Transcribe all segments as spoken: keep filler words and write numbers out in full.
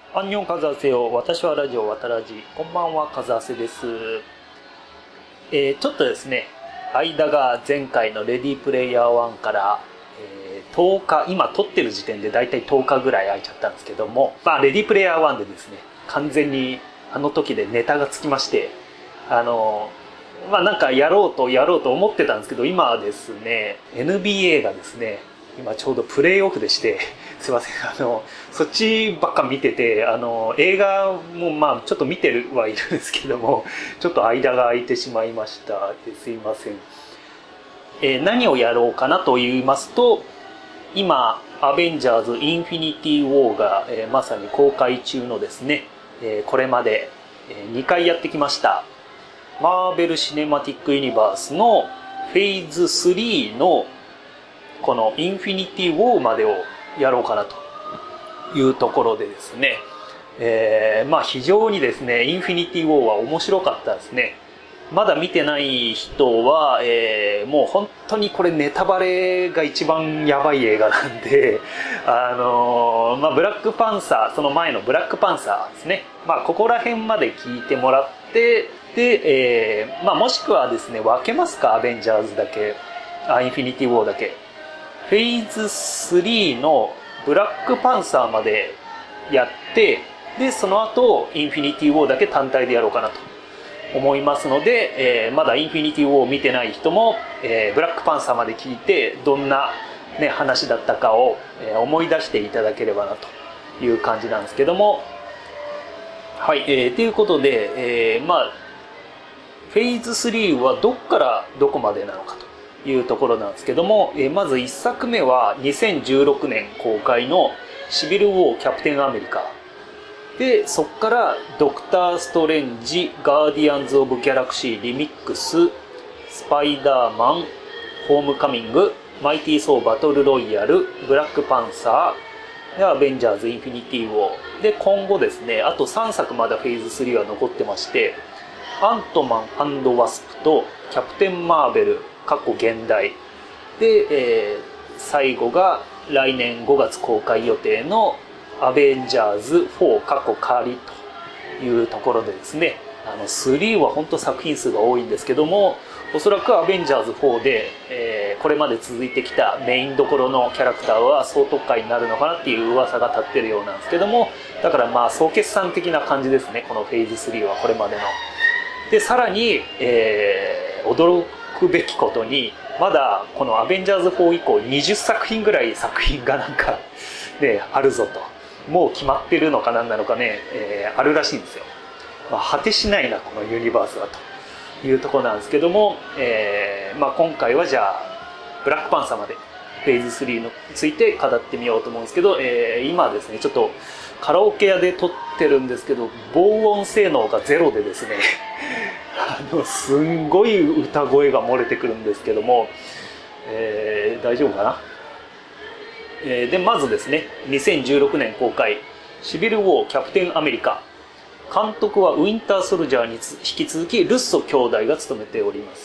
アンニョンカズアセよ。私はラジオわたらじ。こんばんは、カズアセです。えー、ちょっとですね、間が前回のレディープレイヤーワンから、えー、とおか、今撮ってる時点でだいたいとおかぐらい空いちゃったんですけども、まあ、レディープレイヤーワンでですね、完全にあの時でネタがつきまして、あの、まあなんかやろうとやろうと思ってたんですけど、今はですね、エヌビーエー がですね、今ちょうどプレイオフでして、すいません、あの、そっちばっか見てて、あの、映画もまあちょっと見てるはいるんですけども、ちょっと間が空いてしまいました。すいません。えー、何をやろうかなと言いますと、今、アベンジャーズ・インフィニティ・ウォーが、えー、まさに公開中のですね、えー、これまで、えー、にかいやってきました、マーベル・シネマティック・ユニバースのフェーズスリーのこのインフィニティ・ウォーまでをやろうかなというところでですね、えー、まあ非常にですね、インフィニティ・ウォーは面白かったですね。まだ見てない人は、えー、もう本当にこれネタバレが一番やばい映画なんで、あのー、まあブラックパンサー、その前のブラックパンサーですね。まあここら辺まで聞いてもらって、で、えー、まあもしくはですね、分けますか、アベンジャーズだけ、あ、インフィニティ・ウォーだけ。フェーズスリーのブラックパンサーまでやって、で、その後、インフィニティ・ウォーだけ単体でやろうかなと思いますので、えー、まだインフィニティ・ウォーを見てない人も、えー、ブラックパンサーまで聞いて、どんな、ね、話だったかを、えー、思い出していただければなという感じなんですけども、はい、えー、ということで、えー、まあ、フェーズスリーはどっからどこまでなのかというところなんですけども、えー、まずいっさくめはにせんじゅうろくねん公開のシビル・ウォー・キャプテン・アメリカで、そこからドクター・ストレンジ、ガーディアンズ・オブ・ギャラクシー・リミックス、スパイダーマン、ホームカミング、マイティー・ソー・バトル・ロイヤル、ブラックパンサーで、アベンジャーズ・インフィニティ・ウォーで、今後ですね、あとさんさくまだフェーズスリーは残ってまして、アントマン&ワスプとキャプテン・マーベル過去現代で、えー、最後が来年ごがつ公開予定のアベンジャーズフォー過去仮というところでですね、あのスリーは本当作品数が多いんですけども、おそらくアベンジャーズフォーで、えー、これまで続いてきたメインどころのキャラクターは総特化になるのかなっていう噂が立ってるようなんですけども、だからまあ総決算的な感じですね、このフェーズスリーはこれまでの。で、さらに、えー、驚くべきことに、まだこのアベンジャーズフォー以降にじゅっさくひんぐらい作品がなんか、ね、あるぞと。もう決まってるのかなんなのかね、えー、あるらしいんですよ。まあ、果てしないな、このユニバースはというところなんですけども、えーまあ、今回はじゃあ、ブラックパンサーまでフェーズスリーについて語ってみようと思うんですけど、えー、今ですね、ちょっとカラオケ屋で撮ってるんですけど、防音性能がゼロでですね、あの、すんごい歌声が漏れてくるんですけども、えー、大丈夫かな？えー、で、まずですね、にせんじゅうろくねん公開、シビル・ウォー・キャプテン・アメリカ。監督はウィンター・ソルジャーに引き続き、ルッソ兄弟が務めております。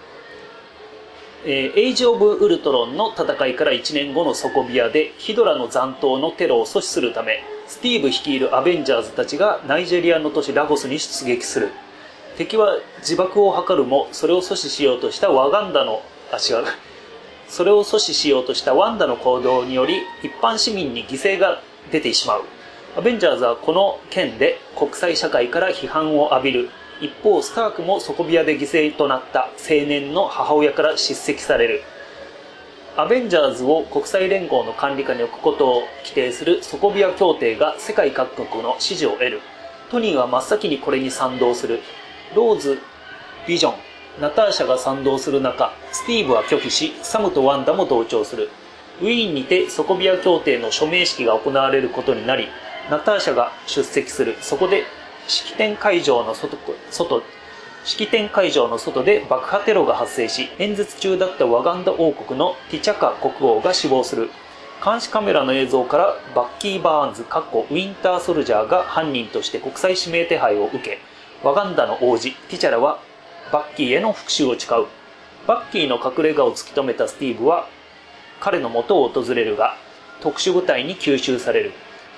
えー、エイジ・オブ・ウルトロンの戦いからいちねんごのソコビアで、ヒドラの残党のテロを阻止するため、スティーブ率いるアベンジャーズたちがナイジェリアの都市ラゴスに出撃する。敵は自爆を図るも、それを阻止しようとしたワガンダの、あ、違う。それを阻止しようとしたワンダの行動により、一般市民に犠牲が出てしまう。アベンジャーズはこの件で国際社会から批判を浴びる。一方、スタークもソコビアで犠牲となった青年の母親から叱責される。アベンジャーズを国際連合の管理下に置くことを規定するソコビア協定が世界各国の支持を得る。トニーは真っ先にこれに賛同する。ローズ、ビジョン、ナターシャが賛同する中、スティーブは拒否し、サムとワンダも同調する。ウィーンにてソコビア協定の署名式が行われることになり、ナターシャが出席する。そこで式典会場の外、外、式典会場の外で爆破テロが発生し、演説中だったワガンダ王国のティチャカ国王が死亡する。監視カメラの映像からバッキー・バーンズ、ウィンター・ソルジャーが犯人として国際指名手配を受け、ワガンダの王子、ティチャラはバッキーへの復讐を誓う。バッキーの隠れ家を突き止めたスティーブは彼の元を訪れるが、特殊部隊に吸収される。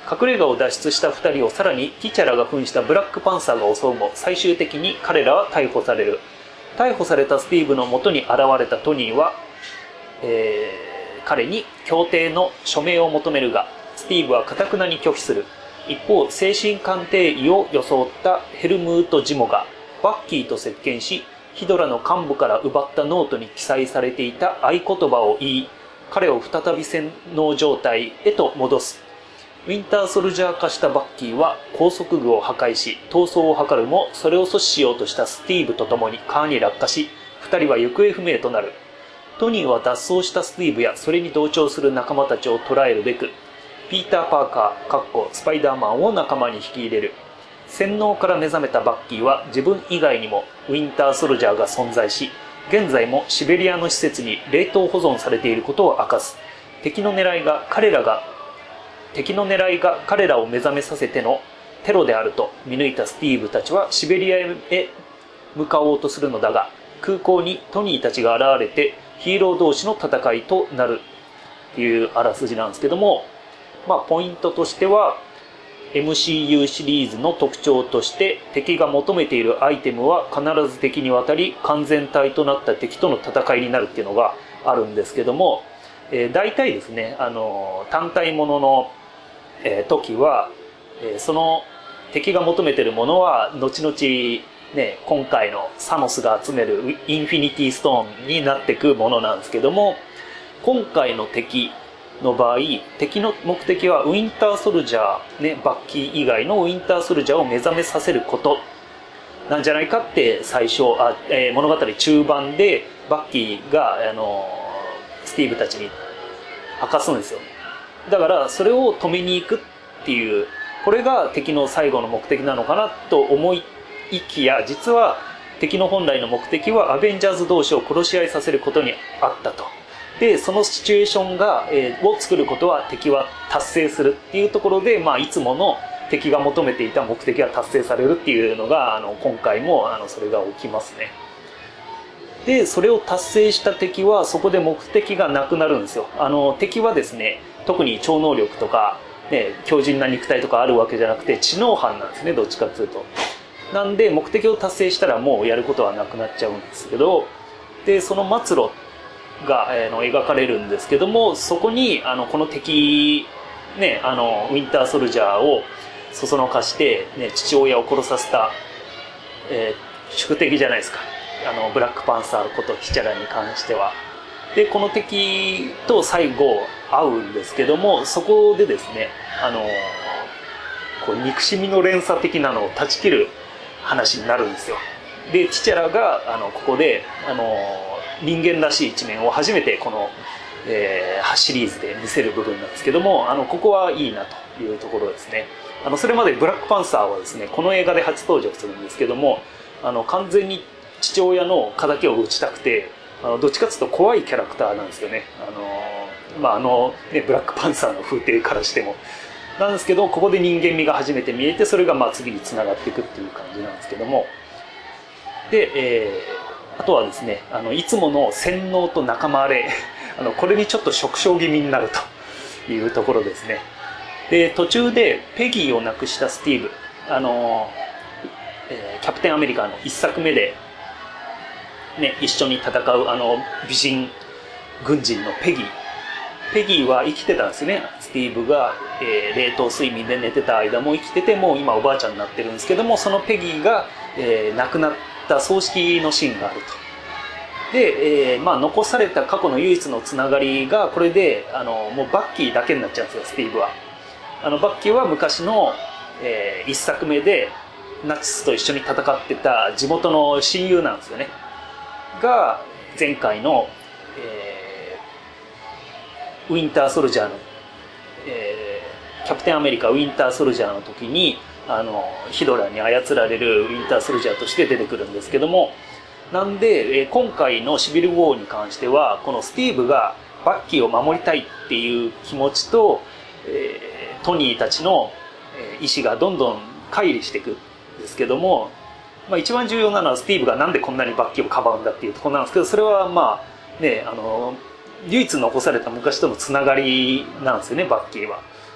隠れ家を脱出したふたりをさらにティチャラが扮したブラックパンサーが襲うも、最終的に彼らは逮捕される。逮捕されたスティーブのもとに現れたトニーは、えー、彼に協定の署名を求めるが、スティーブは頑なに拒否する。一方、精神鑑定医を装ったヘルムート・ジモがバッキーと接見し、ヒドラの幹部から奪ったノートに記載されていた合言葉を言い、彼を再び洗脳状態へと戻す。ウィンターソルジャー化したバッキーは高速具を破壊し逃走を図るも、それを阻止しようとしたスティーブと共に川に落下し、二人は行方不明となる。トニーは脱走したスティーブやそれに同調する仲間たちを捕らえるべく、ピーター・パーカー、かっこスパイダーマンを仲間に引き入れる。洗脳から目覚めたバッキーは自分以外にもウィンターソルジャーが存在し、現在もシベリアの施設に冷凍保存されていることを明かす。敵の狙いが彼らが敵の狙いが彼らを目覚めさせてのテロであると見抜いたスティーブたちはシベリアへ向かおうとするのだが、空港にトニーたちが現れてヒーロー同士の戦いとなるというあらすじなんですけども、まあポイントとしては エムシーユー シリーズの特徴として、敵が求めているアイテムは必ず敵に渡り完全体となった敵との戦いになるっていうのがあるんですけども、えー、大体ですね、あの単体もののえー、時は、えー、その敵が求めているものは後々、ね、今回のサノスが集めるインフィニティストーンになっていくものなんですけども、今回の敵の場合、敵の目的はウィンターソルジャー、ね、バッキー以外のウィンターソルジャーを目覚めさせることなんじゃないかって最初あ、えー、物語中盤でバッキーが、あのー、スティーブたちに明かすんですよ。だからそれを止めに行くっていう、これが敵の最後の目的なのかなと思いきや、実は敵の本来の目的はアベンジャーズ同士を殺し合いさせることにあったと。でそのシチュエーションが、えー、を作ることは敵は達成するっていうところで、まあ、いつもの敵が求めていた目的が達成されるっていうのが、あの今回もあのそれが起きますね。でそれを達成した敵はそこで目的がなくなるんですよ。あの敵はですね、特に超能力とか、ね、強靭な肉体とかあるわけじゃなくて知能犯なんですね、どっちかっていうと。なんで目的を達成したらもうやることはなくなっちゃうんですけど、でその末路が、えー、の描かれるんですけども、そこにあのこの敵、ね、あのウィンターソルジャーをそそのかして、ね、父親を殺させた、えー、宿敵じゃないですか、あのブラックパンサーことティチャラに関しては。でこの敵と最後会うんですけども、そこでですね、あのこう憎しみの連鎖的なのを断ち切る話になるんですよ。でティチャラがあのここであの人間らしい一面を初めてこの、えー、シリーズで見せる部分なんですけども、あのここはいいなというところですね。あのそれまでブラックパンサーはですね、この映画で初登場するんですけども、あの完全に父親の敵を討ちたくて、あのどっちかというと怖いキャラクターなんですよね。あの、まああのね、ブラックパンサーの風景からしてもなんですけど、ここで人間味が初めて見えて、それがまあ次につながっていくっていう感じなんですけども、で、えー、あとはですね、あのいつもの洗脳と仲間割れあのこれにちょっと縮小気味になるというところですね。で途中でペギーを亡くしたスティーブ、あの、えー、キャプテンアメリカの一作目でね、一緒に戦うあの美人軍人のペギーペギーは生きてたんですね。スティーブが、えー、冷凍睡眠で寝てた間も生きてて、もう今おばあちゃんになってるんですけども、そのペギーが、えー、亡くなった葬式のシーンがあると。で、えーまあ、残された過去の唯一のつながりがこれで、あのもうバッキーだけになっちゃうんですよ、スティーブは。あのバッキーは昔の、えー、一作目でナチスと一緒に戦ってた地元の親友なんですよね。が前回の、えー、ウィンターソルジャーの、えー、キャプテンアメリカウィンターソルジャーの時にあのヒドラに操られるウィンターソルジャーとして出てくるんですけども、なんで、えー、今回のシビルウォーに関してはこのスティーブがバッキーを守りたいっていう気持ちと、えー、トニーたちの意思がどんどん乖離していくんですけども、まあ、一番重要なのはスティーブがなんでこんなにバッキーをかばうんだっていうところなんですけど、それはまあね、あの唯一残された昔とのつながりなんですよね、バッキーは。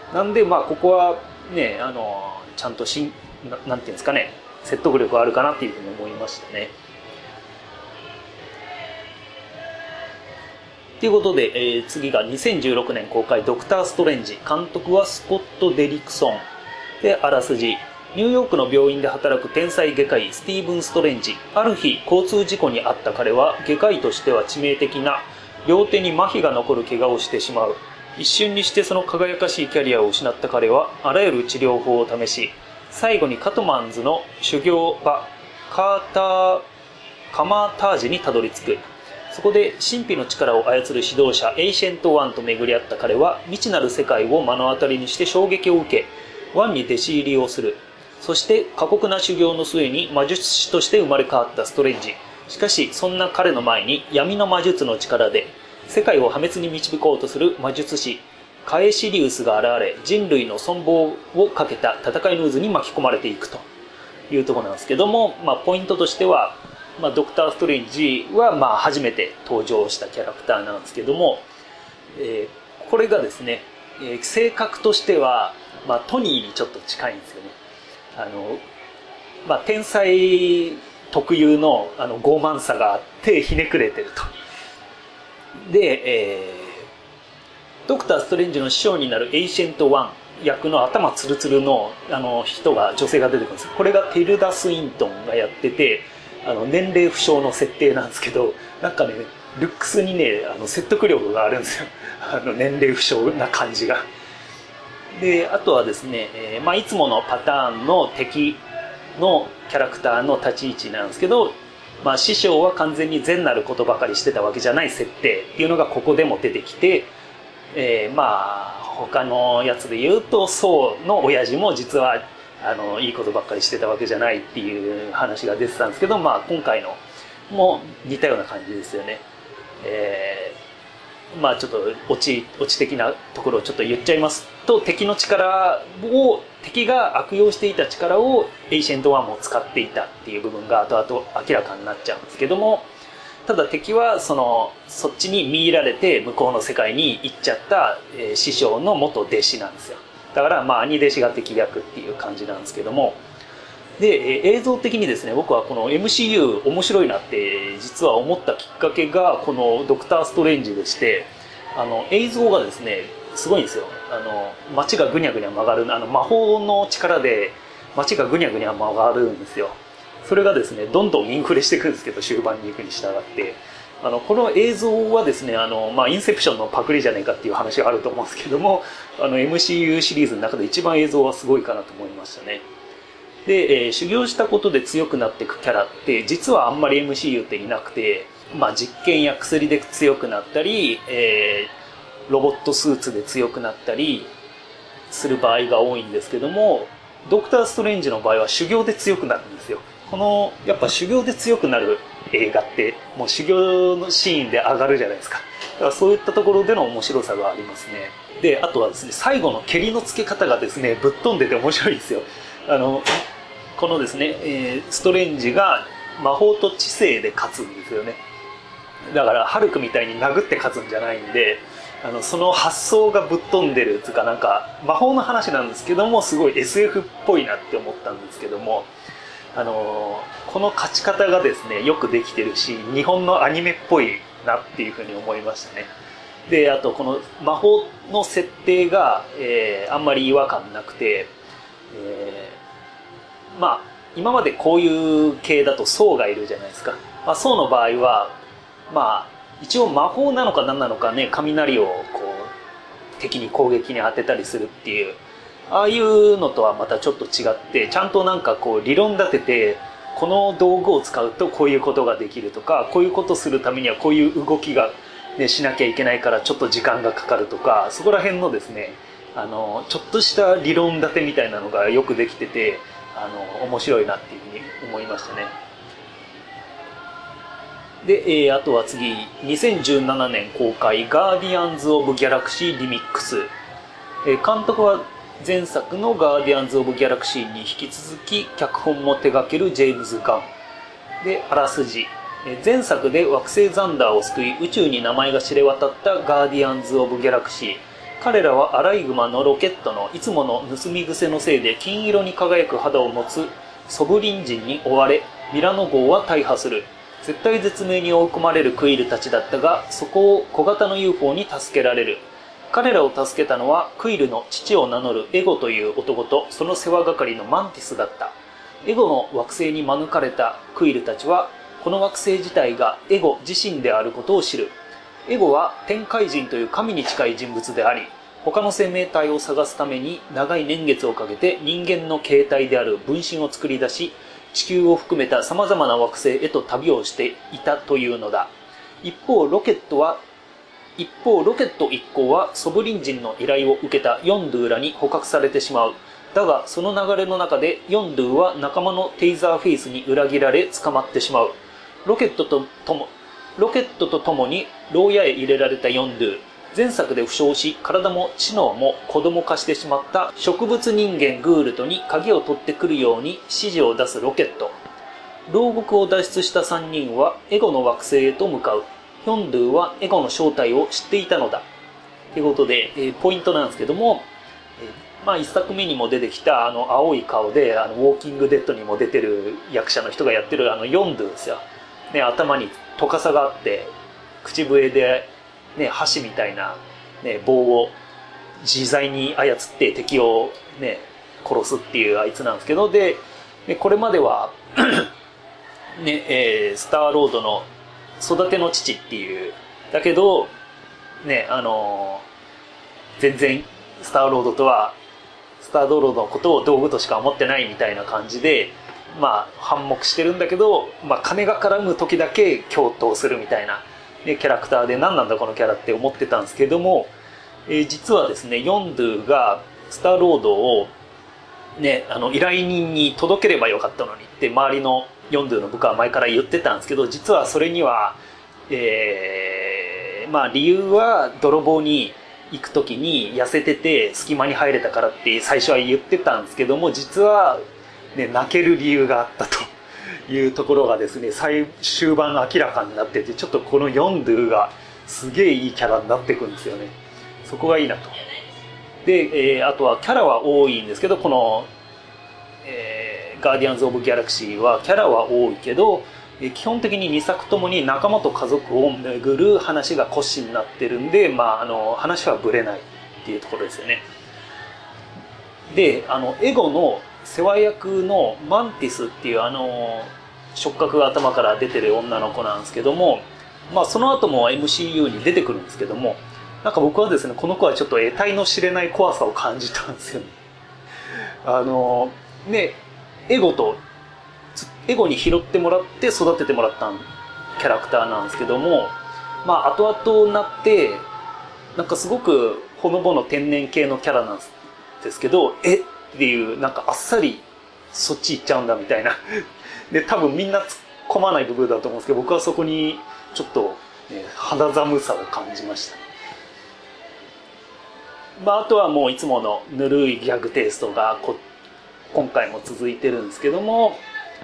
なんでまあここはね、あのちゃんとしん な, なんていうんですかね、説得力あるかなっていうふうに思いましたね。ということで、えー、次がにせんじゅうろくねん公開ドクターストレンジ。監督はスコット・デリクソン。で、あらすじ。ニューヨークの病院で働く天才外科医スティーブン・ストレンジ。ある日、交通事故に遭った彼は外科医としては致命的な両手に麻痺が残る怪我をしてしまう。一瞬にしてその輝かしいキャリアを失った彼はあらゆる治療法を試し、最後にカトマンズの修行場カーターカマータージにたどり着く。そこで神秘の力を操る指導者エイシェントワンと巡り合った彼は未知なる世界を目の当たりにして衝撃を受け、ワンに弟子入りをする。そして過酷な修行の末に魔術師として生まれ変わったストレンジ。しかしそんな彼の前に闇の魔術の力で世界を破滅に導こうとする魔術師カエシリウスが現れ、人類の存亡をかけた戦いの渦に巻き込まれていくというところなんですけども、まあ、ポイントとしては、まあ、ドクター・ストレンジはまあ初めて登場したキャラクターなんですけども、えー、これがですね、えー、性格としては、まあ、トニーにちょっと近いんですよね。あの、まあ、天才特有の、あの傲慢さがあってひねくれてると。で、えー、ドクター・ストレンジの師匠になるエイシェントワン役の頭ツルツルの、あの人が女性が出てくるんです。これがテルダ・スウィントンがやってて、あの年齢不詳の設定なんですけど、なんかねルックスにねあの説得力があるんですよ。あの年齢不詳な感じが。であとはですね、えーまあ、いつものパターンの敵のキャラクターの立ち位置なんですけど、まあ、師匠は完全に善なることばかりしてたわけじゃない設定っていうのがここでも出てきて、えー、まあ他のやつで言うとソウの親父も実はあのいいことばっかりしてたわけじゃないっていう話が出てたんですけど、まあ、今回のも似たような感じですよね。えー、まあちょっとオチ、オチ的なところをちょっと言っちゃいますと、敵の力を敵が悪用していた力をエイシェントワンも使っていたっていう部分が後々明らかになっちゃうんですけども、ただ敵はそのそっちに見入られて向こうの世界に行っちゃった、えー、師匠の元弟子なんですよ。だからまあ兄弟子が敵役っていう感じなんですけども、で、えー、映像的にですね、僕はこの エムシーユー 面白いなって実は思ったきっかけがこのドクターストレンジでして、あの映像がですねすごいんですよ。あの街がぐにゃぐにゃ曲がる、あの魔法の力で街がぐにゃぐにゃ曲がるんですよ。それがですねどんどんインフレしていくんですけど、終盤に行くに従ってあのこの映像はですね、あの、まあ、インセプションのパクリじゃないかっていう話があると思うんですけども、あの エムシーユー シリーズの中で一番映像はすごいかなと思いましたね。で、えー、修行したことで強くなっていくキャラって実はあんまり エムシーユー っていなくて、まあ、実験や薬で強くなったり、えー、ロボットスーツで強くなったりする場合が多いんですけども、ドクター・ストレンジの場合は修行で強くなるんですよ。このやっぱ修行で強くなる映画ってもう修行のシーンで上がるじゃないですか。だからそういったところでの面白さがありますね。であとはですね、最後の蹴りのつけ方がですねぶっ飛んでて面白いですよ。あのこのですね、えー、ストレンジが魔法と知性で勝つんですよね。だからハルクみたいに殴って勝つんじゃないんで、あのその発想がぶっ飛んでるというか、なんか魔法の話なんですけどもすごい エスエフ っぽいなって思ったんですけども、あのこの勝ち方がですねよくできてるし、日本のアニメっぽいなっていうふうに思いましたね。であとこの魔法の設定が、えー、あんまり違和感なくて、えー、まあ今までこういう系だとソウがいるじゃないですか。まあ、ソウの場合はまあ一応魔法なのか何なのかね、雷をこう敵に攻撃に当てたりするっていう、ああいうのとはまたちょっと違って、ちゃんとなんかこう理論立てて、この道具を使うとこういうことができるとか、こういうことするためにはこういう動きが、ね、しなきゃいけないからちょっと時間がかかるとか、そこら辺のですね、あのちょっとした理論立てみたいなのがよくできてて、あの面白いなっていうふうに思いましたね。で、えー、あとは次にせんじゅうななねん公開ガーディアンズ・オブ・ギャラクシー・リミックス、えー、監督は前作のガーディアンズ・オブ・ギャラクシーに引き続き脚本も手掛けるジェームズ・ガンで、あらすじ、前作で惑星ザンダーを救い宇宙に名前が知れ渡ったガーディアンズ・オブ・ギャラクシー、 彼らはアライグマのロケットのいつもの盗み癖のせいで金色に輝く肌を持つソブリン人に追われ、ミラノ号は大破する。絶体絶命に追い込まれるクイルたちだったが、そこを小型の ユーフォー に助けられる。彼らを助けたのはクイルの父を名乗るエゴという男とその世話係のマンティスだった。エゴの惑星に免れたクイルたちは、この惑星自体がエゴ自身であることを知る。エゴは天界人という神に近い人物であり、他の生命体を探すために長い年月をかけて人間の形態である分身を作り出し、地球を含めた様々な惑星へと旅をしていたというのだ。一方、ロケットは、一方、ロケット一行はソブリン人の依頼を受けたヨンドゥーらに捕獲されてしまう。だが、その流れの中でヨンドゥーは仲間のテイザーフェイスに裏切られ捕まってしまう。ロケットととも、ロケットと共に牢屋へ入れられたヨンドゥー。前作で負傷し、体も知能も子供化してしまった植物人間グールトに鍵を取ってくるように指示を出すロケット。牢獄を脱出したさんにんはエゴの惑星へと向かう。ヒョンドゥはエゴの正体を知っていたのだ。ということで、えー、ポイントなんですけども、えー、まあ一作目にも出てきたあの青い顔で、あのウォーキングデッドにも出てる役者の人がやってるあのヨンドゥですよ。ね、頭にトカサがあって、口笛で、ね、箸みたいな、ね、棒を自在に操って敵を、ね、殺すっていうあいつなんですけど、で、でこれまでは、ねえー、スターロードの育ての父っていう、だけど、ね、あのー、全然スターロードとは、スターロードのことを道具としか思ってないみたいな感じで、まあ、反目してるんだけど、まあ、金が絡む時だけ共闘するみたいな、ね、キャラクターで何なんだこのキャラって思ってたんですけども、えー、実はですね、ヨンドゥがスターロードを、ね、あの依頼人に届ければよかったのにって周りのヨンドゥの部下は前から言ってたんですけど、実はそれには、えー、まあ理由は泥棒に行く時に痩せてて隙間に入れたからって最初は言ってたんですけども、実は、ね、泣ける理由があったというところがですね、最終盤明らかになってて、ちょっとこのヨンドゥがすげえいいキャラになってくるんですよね。そこがいいなと。で、えー、あとはキャラは多いんですけど、この、えー、ガーディアンズ・オブ・ギャラクシーはキャラは多いけど、えー、基本的ににさくともに仲間と家族を巡る話が骨子になってるんで、まあ、あの話はぶれないっていうところですよね。で、あのエゴの世話役のマンティスっていうあの触覚が頭から出てる女の子なんですけども、まあ、その後も エムシーユー に出てくるんですけども、なんか僕はですね、この子はちょっと得体の知れない怖さを感じたんですよね。あのね、エゴとエゴに拾ってもらって育ててもらったキャラクターなんですけども、まあ後々になってなんかすごくほのぼの天然系のキャラなんですけど、えっていうなんかあっさりそっち行っちゃうんだみたいなで、多分みんな突っ込まない部分だと思うんですけど、僕はそこにちょっと、ね、肌寒さを感じました。まあ、あとはもういつものぬるいギャグテイストがこ今回も続いてるんですけども、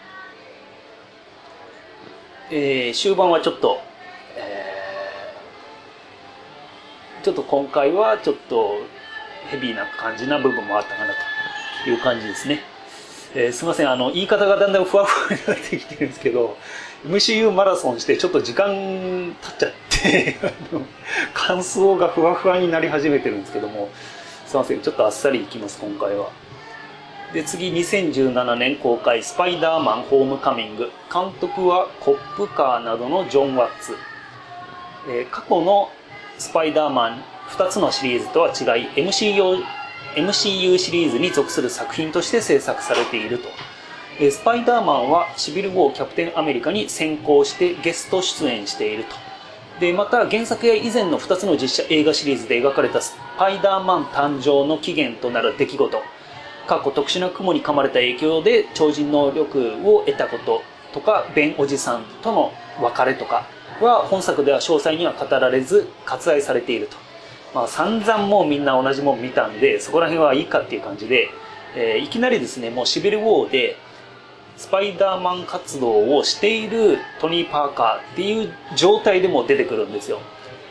えー、終盤はちょっと、えー、ちょっと今回はちょっとヘビーな感じな部分もあったかなという感じですね。えー、すみません、あの言い方がだんだんふわふわになってきてるんですけど、 エムシーユー マラソンしてちょっと時間経っちゃって感想がふわふわになり始めてるんですけども、すみません、ちょっとあっさりいきます今回は。で、次にせんじゅうななねん公開スパイダーマンホームカミング、監督はコップカーなどのジョン・ワッツ。えー、過去のスパイダーマンふたつのシリーズとは違い エムシーユー, エムシーユー シリーズに属する作品として制作されていると。えー、スパイダーマンはシビル・ウォー・キャプテン・アメリカに先行してゲスト出演していると。で、また原作や以前のふたつの実写映画シリーズで描かれたスパイダーマン誕生の起源となる出来事、過去特殊な雲に噛まれた影響で超人能力を得たこととか、ベンおじさんとの別れとかは本作では詳細には語られず割愛されていると。まあ散々もうみんな同じもん見たんでそこら辺はいいかっていう感じで、えー、いきなりですね、もうシビル・ウォーでスパイダーマン活動をしているトニー・パーカーっていう状態でも出てくるんですよ。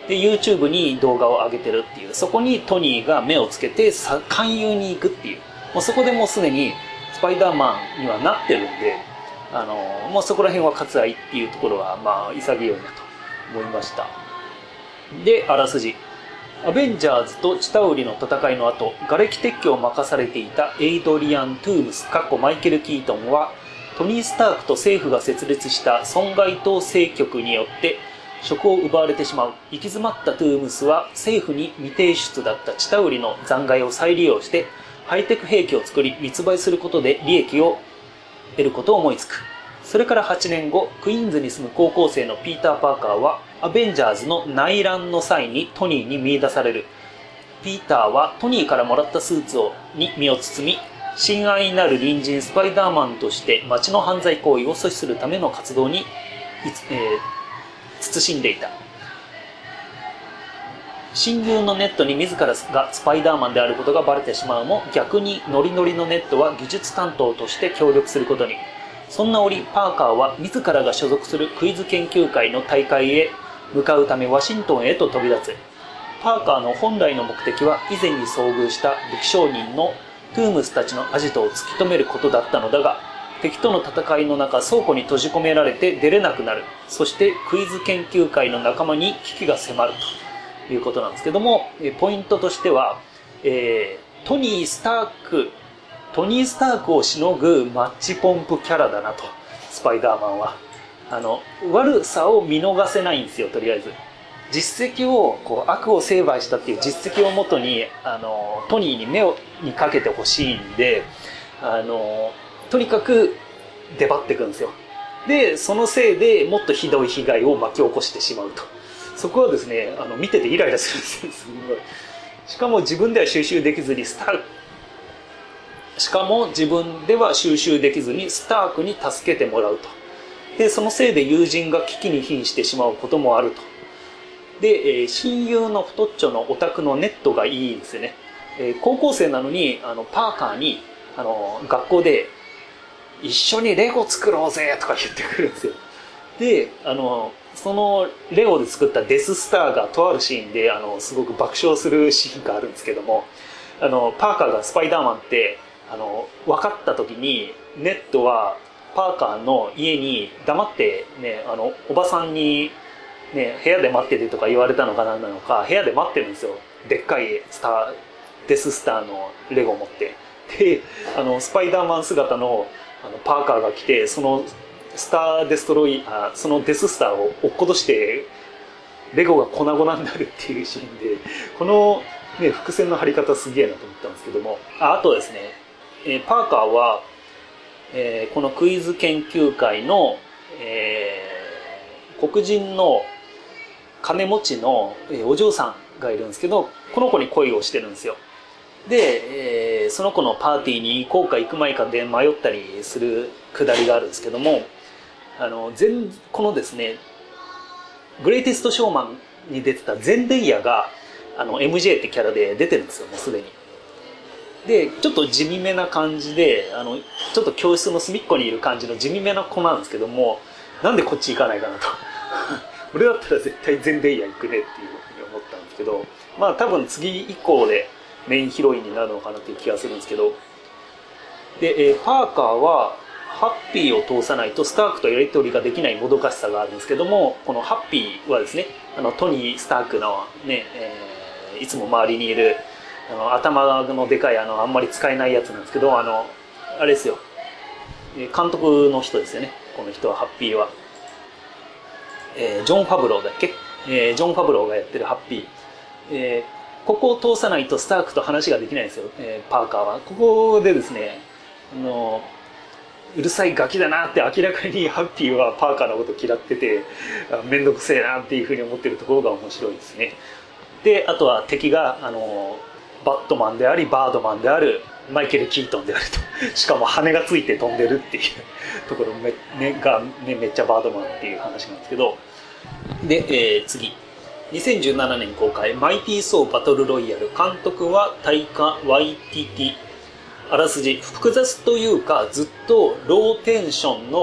で YouTube に動画を上げてるっていう、そこにトニーが目をつけてさ勧誘に行くっていう、もうそこでもうすでにスパイダーマンにはなってるんで、あのもうそこら辺は割愛っていうところはまあ潔いなと思いました。であらすじ、アベンジャーズとチタウリの戦いの後、瓦礫撤去を任されていたエイドリアン・トゥームスマイケル・キートンは、トニー・スタークと政府が設立した損害等政局によって職を奪われてしまう。行き詰まったトゥームスは政府に未提出だったチタウリの残骸を再利用してハイテク兵器を作り密売することで利益を得ることを思いつく。それからはちねんご、クイーンズに住む高校生のピーター・パーカーはアベンジャーズの内乱の際にトニーに見出される。ピーターはトニーからもらったスーツをに身を包み、親愛なる隣人スパイダーマンとして街の犯罪行為を阻止するための活動に、えー、慎んでいた。親友のネットに自らがスパイダーマンであることがバレてしまうも、逆にノリノリのネットは技術担当として協力することに。そんな折、パーカーは自らが所属するクイズ研究会の大会へ向かうためワシントンへと飛び立つ。パーカーの本来の目的は以前に遭遇した武器商人のトゥームスたちのアジトを突き止めることだったのだが、敵との戦いの中、倉庫に閉じ込められて出れなくなる。そしてクイズ研究会の仲間に危機が迫るということなんですけども、ポイントとしては、えー、トニー・スタークトニー・スタークをしのぐマッチポンプキャラだなと、スパイダーマンは。あの悪さを見逃せないんですよ。とりあえず実績をこう悪を成敗したっていう実績をもとにあのトニーに目をにかけてほしいんで、あのとにかく出張っていくんですよ。でそのせいでもっとひどい被害を巻き起こしてしまうと。そこはですね、あの見ててイライラするんですよ。すごい。しかも自分では収集できずにスタークしかも自分では収集できずにスタークに助けてもらうと。でそのせいで友人が危機に瀕してしまうこともあると。で、えー、親友の太っちょのオタクのネットがいいんですよね。えー、高校生なのにあのパーカーにあの学校で一緒にレゴ作ろうぜとか言ってくるんですよ。であのそのレゴで作ったデススターがとあるシーンであのすごく爆笑するシーンがあるんですけども、あのパーカーがスパイダーマンってあの分かった時にネットはパーカーの家に黙ってね、あのおばさんにね、部屋で待っててとか言われたのか何なのか、部屋で待ってるんですよ。でっかいスターデススターのレゴを持って。であのスパイダーマン姿のあのパーカーが来て、そのスターデストロイあそのデススターを落っことしてレゴが粉々になるっていうシーンで、この、ね、伏線の張り方すげえなと思ったんですけども、 あ, あとですね、えー、パーカーは、えー、このクイズ研究会の、えー、黒人の金持ちのお嬢さんがいるんですけど、この子に恋をしてるんですよ。で、えー、その子のパーティーに行こうか行くまいかで迷ったりするくだりがあるんですけども、あの全このですねグレイテストショーマンに出てたゼンデイヤがあの エムジェー ってキャラで出てるんですよ、もうすでに。でちょっと地味めな感じで、あのちょっと教室の隅っこにいる感じの地味めな子なんですけども、なんでこっち行かないかなと俺だったら絶対ゼンデイヤ行くねっていうふうに思ったんですけど、まあ多分次以降でメインヒロインになるのかなっていう気がするんですけど、で、えー、パーカーはハッピーを通さないとスタークとやり取りができないもどかしさがあるんですけども、このハッピーはですね、あのトニー・スタークのね、えー、いつも周りにいるあの頭のでかいあのあんまり使えないやつなんですけど、あのあれですよ、監督の人ですよね、この人は。ハッピーは、えー、ジョン・ファブローだっけ、えー、ジョン・ファブローがやってるハッピー、えー、ここを通さないとスタークと話ができないんですよ、えー、パーカーは。ここでですね、あのうるさいガキだなって明らかにハッピーはパーカーのこと嫌っててめんどくせえなっていうふうに思ってるところが面白いですね。であとは敵があのバットマンでありバードマンであるマイケル・キートンであると、しかも羽がついて飛んでるっていうところめ、ね、が、ね、めっちゃバードマンっていう話なんですけど、で、えー、次にせんじゅうななねん公開マイティー・ソー・バトル・ロイヤル、監督はタイカ・ワイティティ。あらすじ、複雑というかずっとローテンションの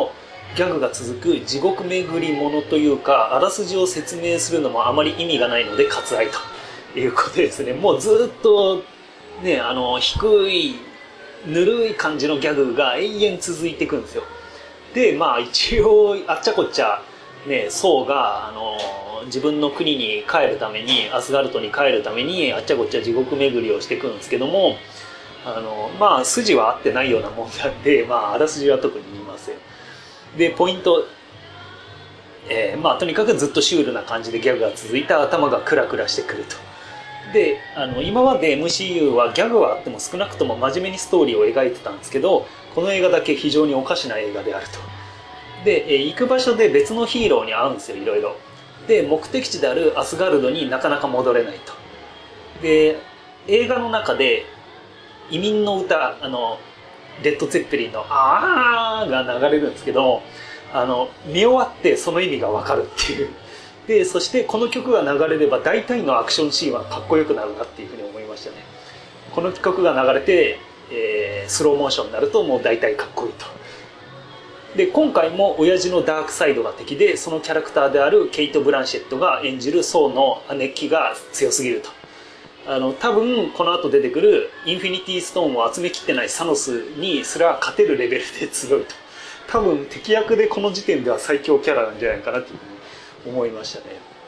ギャグが続く地獄巡りものというか、あらすじを説明するのもあまり意味がないので割愛ということですね。もうずっとね、あの低いぬるい感じのギャグが永遠続いていくんですよ。でまあ一応あっちゃこっちゃね、ソーがあの自分の国に帰るために、アスガルトに帰るためにあっちゃこっちゃ地獄巡りをしていくんですけども、あのまあ筋は合ってないようなもんなんで、まああらすじは特に言いません。でポイント、えー、まあとにかくずっとシュールな感じでギャグが続いた、頭がクラクラしてくると。であの今まで エムシーユー はギャグはあっても少なくとも真面目にストーリーを描いてたんですけど、この映画だけ非常におかしな映画であると。で、えー、行く場所で別のヒーローに会うんですよ、いろいろ。で目的地であるアスガルドになかなか戻れないと。で映画の中で移民の歌、あのレッド・ツェッペリンの「あー」が流れるんですけど、あの見終わってその意味が分かるっていう。でそしてこの曲が流れれば大体のアクションシーンはかっこよくなるなっていうふうに思いましたね。この曲が流れて、えー、スローモーションになるともう大体かっこいいと。で今回も親父のダークサイドが敵で、そのキャラクターであるケイト・ブランシェットが演じるソーの熱気が強すぎると。あの多分この後出てくるインフィニティストーンを集めきってないサノスにすら勝てるレベルで強いと。多分敵役でこの時点では最強キャラなんじゃないかなというふうに思いましたね。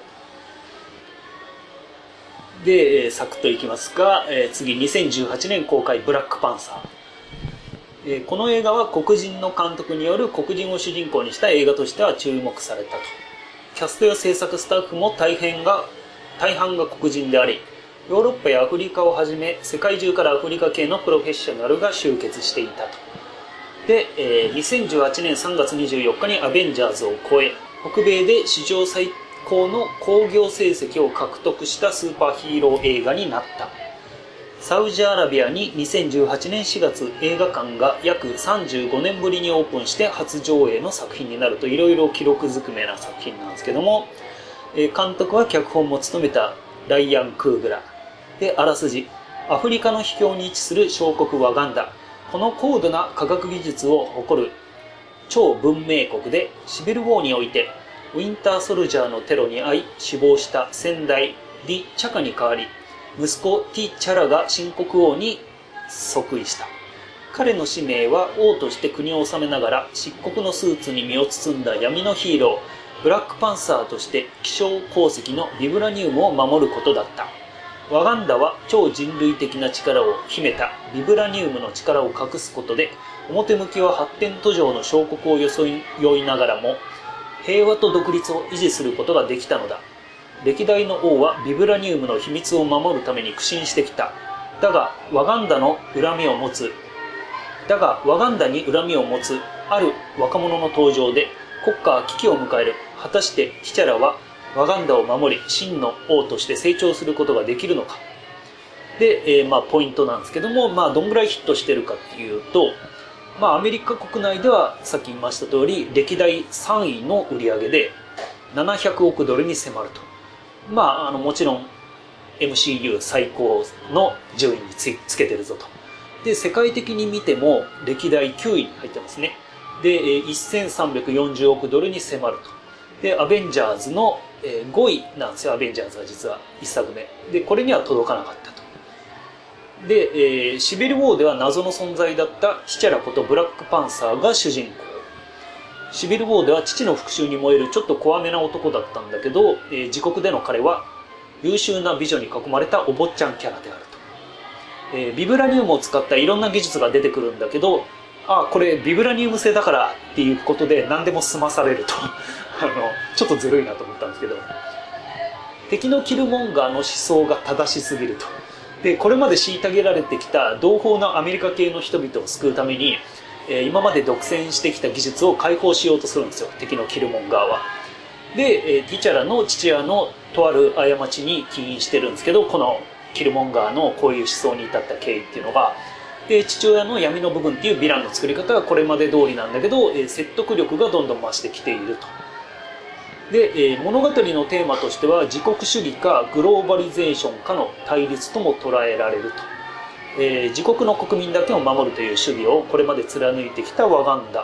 で、えー、サクッといきますが、えー、次にせんじゅうはちねん公開ブラックパンサー。えー、この映画は黒人の監督による黒人を主人公にした映画としては注目されたと。キャストや制作スタッフも大変が大半が黒人であり、ヨーロッパやアフリカをはじめ世界中からアフリカ系のプロフェッショナルが集結していたと。で、えー、にせんじゅうはちねんさんがつにじゅうよっかにアベンジャーズを超え、北米で史上最高の興行成績を獲得したスーパーヒーロー映画になった。サウジアラビアににせんじゅうはちねんしがつ映画館が約さんじゅうごねんぶりにオープンして初上映の作品になると、いろいろ記録ずくめな作品なんですけども、えー、監督は脚本も務めたライアン・クーグラで、あらすじ、アフリカの秘境に位置する小国ワガンダ、この高度な科学技術を誇る超文明国で、シビルウォーにおいてウィンターソルジャーのテロに遭い死亡した先代ディ・チャカに代わり、息子ティ・チャラが新国王に即位した。彼の使命は王として国を治めながら漆黒のスーツに身を包んだ闇のヒーローブラックパンサーとして希少鉱石のビブラニウムを守ることだった。ワガンダは超人類的な力を秘めたビブラニウムの力を隠すことで、表向きは発展途上の小国を装いながらも平和と独立を維持することができたのだ。歴代の王はビブラニウムの秘密を守るために苦心してきた。だがワガンダの恨みを持つだがワガンダに恨みを持つある若者の登場で国家は危機を迎える。果たしてティチャラはワガンダを守り真の王として成長することができるのか。で、えー、まあポイントなんですけども、まあどんぐらいヒットしてるかっていうと、まあアメリカ国内ではさっき言いました通り歴代さんいの売り上げでななひゃくおくドルに迫ると。まああのもちろん エムシーユー 最高の順位に つ, つけてるぞと。で世界的に見ても歴代きゅういに入ってますね。でせんさんびゃくよんじゅうおくドルに迫ると。でアベンジャーズのごいなんですよ。アベンジャーズは実はいっさくめで、これには届かなかったと。で、えー、シビルウォーでは謎の存在だったティチャラことブラックパンサーが主人公。シビルウォーでは父の復讐に燃えるちょっと怖めな男だったんだけど、えー、自国での彼は優秀な美女に囲まれたお坊ちゃんキャラであると。えー、ビブラニウムを使ったいろんな技術が出てくるんだけど、あこれビブラニウム製だからっていうことで何でも済まされるとあのちょっとずるいなと思ったんですけど、敵のキルモンガーの思想が正しすぎると。でこれまで虐げられてきた同胞のアメリカ系の人々を救うために、えー、今まで独占してきた技術を解放しようとするんですよ、敵のキルモンガーは。で、えー、ティチャラの父親のとある過ちに起因してるんですけど、このキルモンガーのこういう思想に至った経緯っていうのが、で父親の闇の部分っていうヴィランの作り方はこれまで通りなんだけど、えー、説得力がどんどん増してきていると。で、えー、物語のテーマとしては自国主義かグローバリゼーションかの対立とも捉えられると。えー、自国の国民だけを守るという主義をこれまで貫いてきたワガンダ、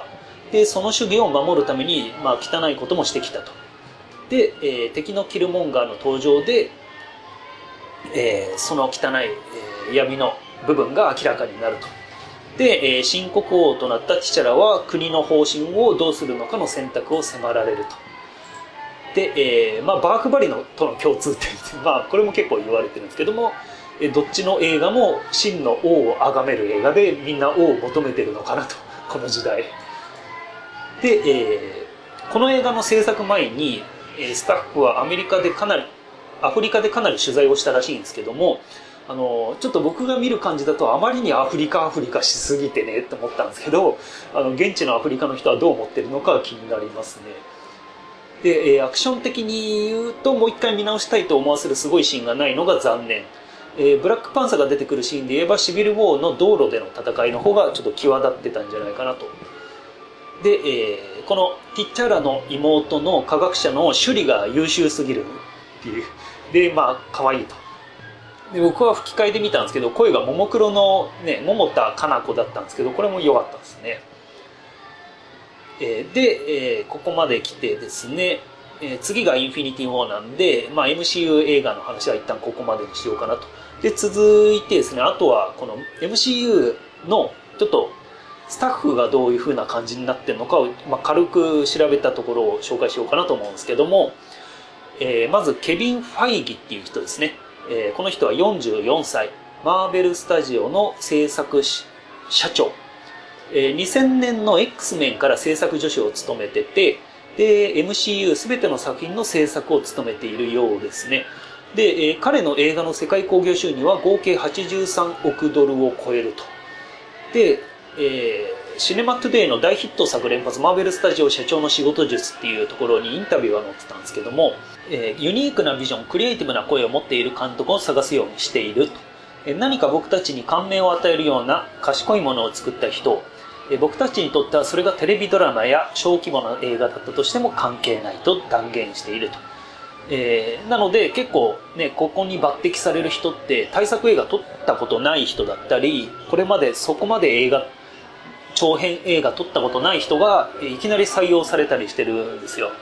でその主義を守るために、まあ、汚いこともしてきたと。で、えー、敵のキルモンガーの登場で、えー、その汚い、えー、闇の部分が明らかになると。で、えー、新国王となったティチャラは国の方針をどうするのかの選択を迫られると。で、えーまあ、バークバリのとの共通点って、まあ、これも結構言われてるんですけども、えどっちの映画も真の王を崇める映画でみんな王を求めてるのかなと、この時代で、えー、この映画の制作前にスタッフはアメリカでかなりアフリカでかなり取材をしたらしいんですけども、あのちょっと僕が見る感じだとあまりにアフリカアフリカしすぎてねって思ったんですけど、あの現地のアフリカの人はどう思ってるのか気になりますね。で、えー、アクション的に言うともう一回見直したいと思わせるすごいシーンがないのが残念。えー、ブラックパンサーが出てくるシーンで言えばシビルウォーの道路での戦いの方がちょっと際立ってたんじゃないかなと。で、えー、このティッチャラの妹の科学者のシュリが優秀すぎるっていう。で、まあ可愛いと。で僕は吹き替えで見たんですけど、声がももクロのね桃田かな子だったんですけど、これも良かったですね。えー、で、えー、ここまで来てですね、えー、次がインフィニティ・ウォーなんで、まあ、エムシーユー 映画の話は一旦ここまでにしようかなと。で続いてですね、あとはこの エムシーユー のちょっとスタッフがどういう風な感じになってるのかを、まあ、軽く調べたところを紹介しようかなと思うんですけども、えー、まずケビン・ファイギっていう人ですね。えー、この人はよんじゅうよんさい、マーベルスタジオの制作社長、えー、にせんねんの X メンから制作助手を務めてて、で エムシーユー 全ての作品の制作を務めているようですね。で、えー、彼の映画の世界興行収入は合計はちじゅうさんおくドルを超えると。で、えー、シネマトゥデイの大ヒット作連発マーベルスタジオ社長の仕事術っていうところにインタビューが載ってたんですけども、えー、ユニークなビジョン、クリエイティブな声を持っている監督を探すようにしていると。えー、何か僕たちに感銘を与えるような賢いものを作った人、えー、僕たちにとってはそれがテレビドラマや小規模な映画だったとしても関係ないと断言していると。えー、なので結構ね、ここに抜擢される人って大作映画撮ったことない人だったり、これまでそこまで映画長編映画撮ったことない人がいきなり採用されたりしてるんですよ。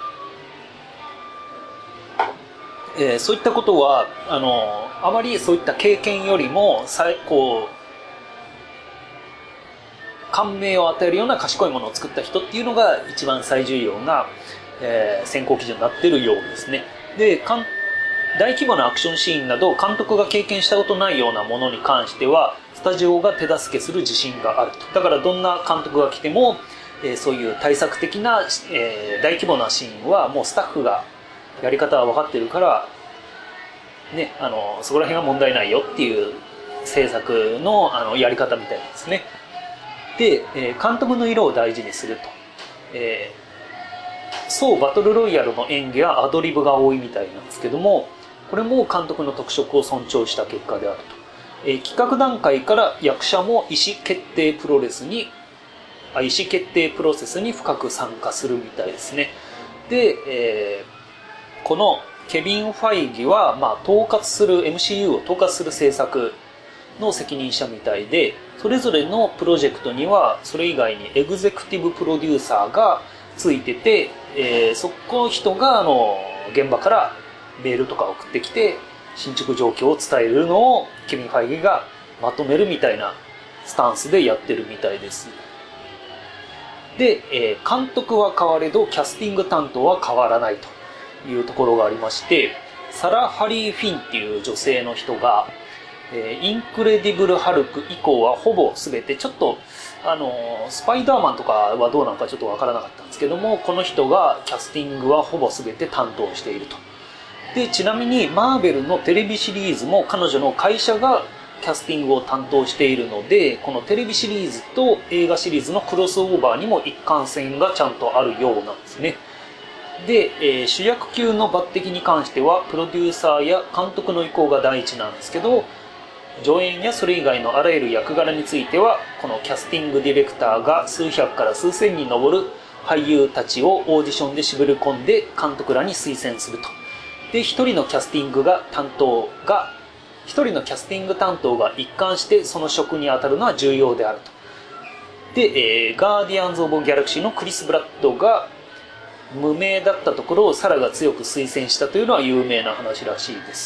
えー、そういったことはあのあまりそういった経験よりも最高感銘を与えるような賢いものを作った人っていうのが一番最重要な、えー、選考基準になっているようですね。で、大規模なアクションシーンなど監督が経験したことないようなものに関してはスタジオが手助けする自信があると。だからどんな監督が来ても、えー、そういう対策的な、えー、大規模なシーンはもうスタッフがやり方は分かってるから、ね、あのそこら辺は問題ないよっていう制作 の, あのやり方みたいなんですね。で、えー、監督の色を大事にすると。えーそうバトルロイヤルの演技はアドリブが多いみたいなんですけども、これも監督の特色を尊重した結果であると。えー、企画段階から役者も意思決定プロレスにあ意思決定プロセスに深く参加するみたいですね。で、えー、このケビン・ファイギは、まあ、統括する エムシーユー を統括する制作の責任者みたいで、それぞれのプロジェクトにはそれ以外にエグゼクティブプロデューサーがついてて、えー、そこの人があの現場からメールとか送ってきて進捗状況を伝えるのをケビン・ファイギがまとめるみたいなスタンスでやってるみたいです。で、えー、監督は変われどキャスティング担当は変わらないというところがありまして、サラ・ハリー・フィンっていう女性の人が、えー、インクレディブル・ハルク以降はほぼ全てちょっとあのスパイダーマンとかはどうなのかちょっとわからなかったんですけども、この人がキャスティングはほぼ全て担当していると。でちなみにマーベルのテレビシリーズも彼女の会社がキャスティングを担当しているので、このテレビシリーズと映画シリーズのクロスオーバーにも一貫性がちゃんとあるようなんですね。で、えー、主役級の抜擢に関してはプロデューサーや監督の意向が第一なんですけど、助演やそれ以外のあらゆる役柄についてはこのキャスティングディレクターが数百から数千に上る俳優たちをオーディションで絞り込んで監督らに推薦すると。で一人のキャスティングが担当が一人のキャスティング担当が一貫してその職に当たるのは重要であると。 で、えー、ガーディアンズ・オブ・ギャラクシーのクリス・ブラッドが無名だったところをサラが強く推薦したというのは有名な話らしいです。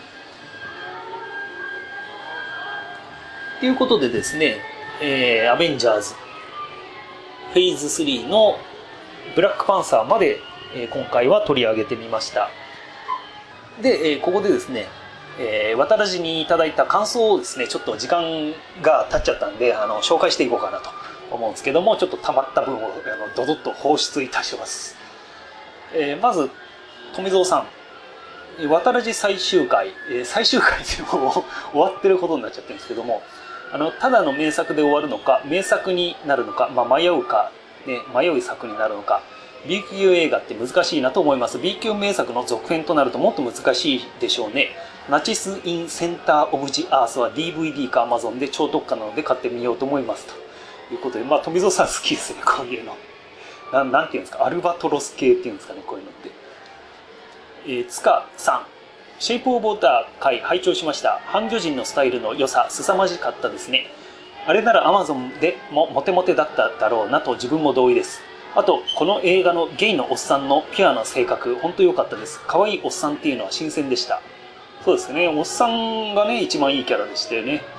ということでですね、えー、アベンジャーズフェーズスリーのブラックパンサーまで、えー、今回は取り上げてみました。で、えー、ここでですね、えー、渡らじにいただいた感想をですね、ちょっと時間が経っちゃったんで、あの、紹介していこうかなと思うんですけども、ちょっと溜まった分を、あの、ドドッと放出いたします。えー、まず、富蔵さん。渡らじ最終回、えー、最終回でも終わってることになっちゃってるんですけども、あの、ただの名作で終わるのか、名作になるのか、まあ、迷うか、ね、迷う作になるのか、B 級映画って難しいなと思います。B 級名作の続編となるともっと難しいでしょうね。ナチス・イン・センター・オブ・ジ・アースは ディーブイディー か Amazon で超特価なので買ってみようと思いますということで、まあ富蔵さん好きですね、こういうの。ななんていうんですか、アルバトロス系っていうんですかね、こういうのって。えー、塚さん、シェイプ・オブ・ウォーター回拝聴しました。半魚人のスタイルの良さ凄まじかったですね。あれなら Amazon でもモテモテだっただろうなと自分も同意です。あとこの映画のゲイのおっさんのピュアな性格本当良かったです。可愛いおっさんっていうのは新鮮でした。そうですね、おっさんがね一番いいキャラでしたよね。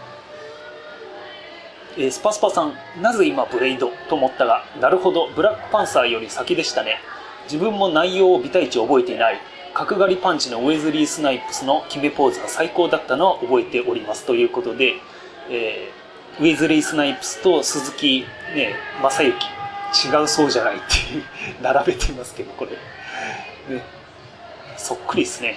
えー、スパスパさん、なぜ今ブレイドと思ったが、なるほど、ブラックパンサーより先でしたね。自分も内容をビタイチ覚えていない。角刈りパンチのウェズリー・スナイプスの決めポーズが最高だったのは覚えておりますということで、えー、ウェズリー・スナイプスと鈴木、ね、正幸違うそうじゃないって並べていますけど、これ、ね、そっくりですね。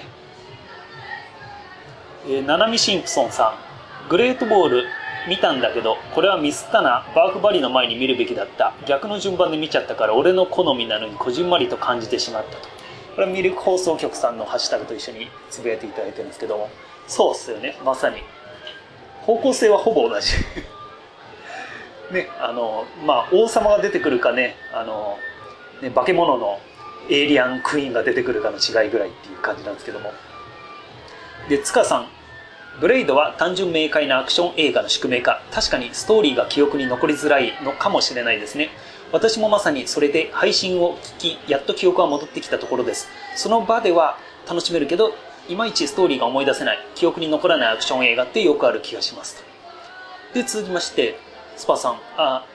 えー、ナナミシンプソンさん、グレートボール見たんだけどこれはミスったな、バークバリの前に見るべきだった、逆の順番で見ちゃったから俺の好みなのにこじんまりと感じてしまったと。これはミルク放送局さんのハッシュタグと一緒につぶやいていただいてるんですけども、そうっすよね、まさに方向性はほぼ同じね、あのまあ王様が出てくるかね、あのね化け物のエイリアンクイーンが出てくるかの違いぐらいっていう感じなんですけども。で、塚さん、ブレイドは単純明快なアクション映画の宿命か、確かにストーリーが記憶に残りづらいのかもしれないですね。私もまさにそれで配信を聞きやっと記憶が戻ってきたところです。その場では楽しめるけどいまいちストーリーが思い出せない、記憶に残らないアクション映画ってよくある気がしますと。で、続きましてスパさん、あ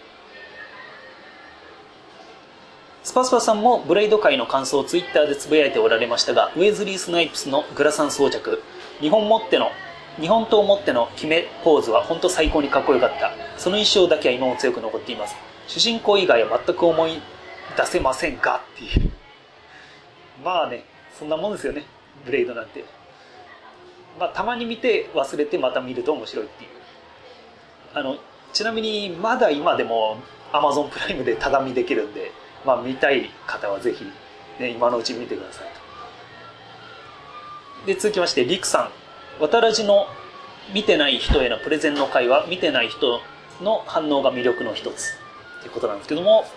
スパスパさんもブレイド界の感想をツイッターでつぶやいておられましたが、ウェズリー・スナイプスのグラサン装着、日本もっての日本刀を持っての決めポーズは本当最高にかっこよかった。その印象だけは今も強く残っています。主人公以外は全く思い出せませんがっていう。まあね、そんなもんですよね、ブレイドなんて。まあたまに見て忘れてまた見ると面白いっていう。あのちなみにまだ今でも Amazon プライムでただ見できるんで、まあ見たい方はぜひ、ね、今のうちに見てくださいと。で、続きましてリクさん、渡らじの見てない人へのプレゼンの回は見てない人の反応が魅力の一つということなんですけども、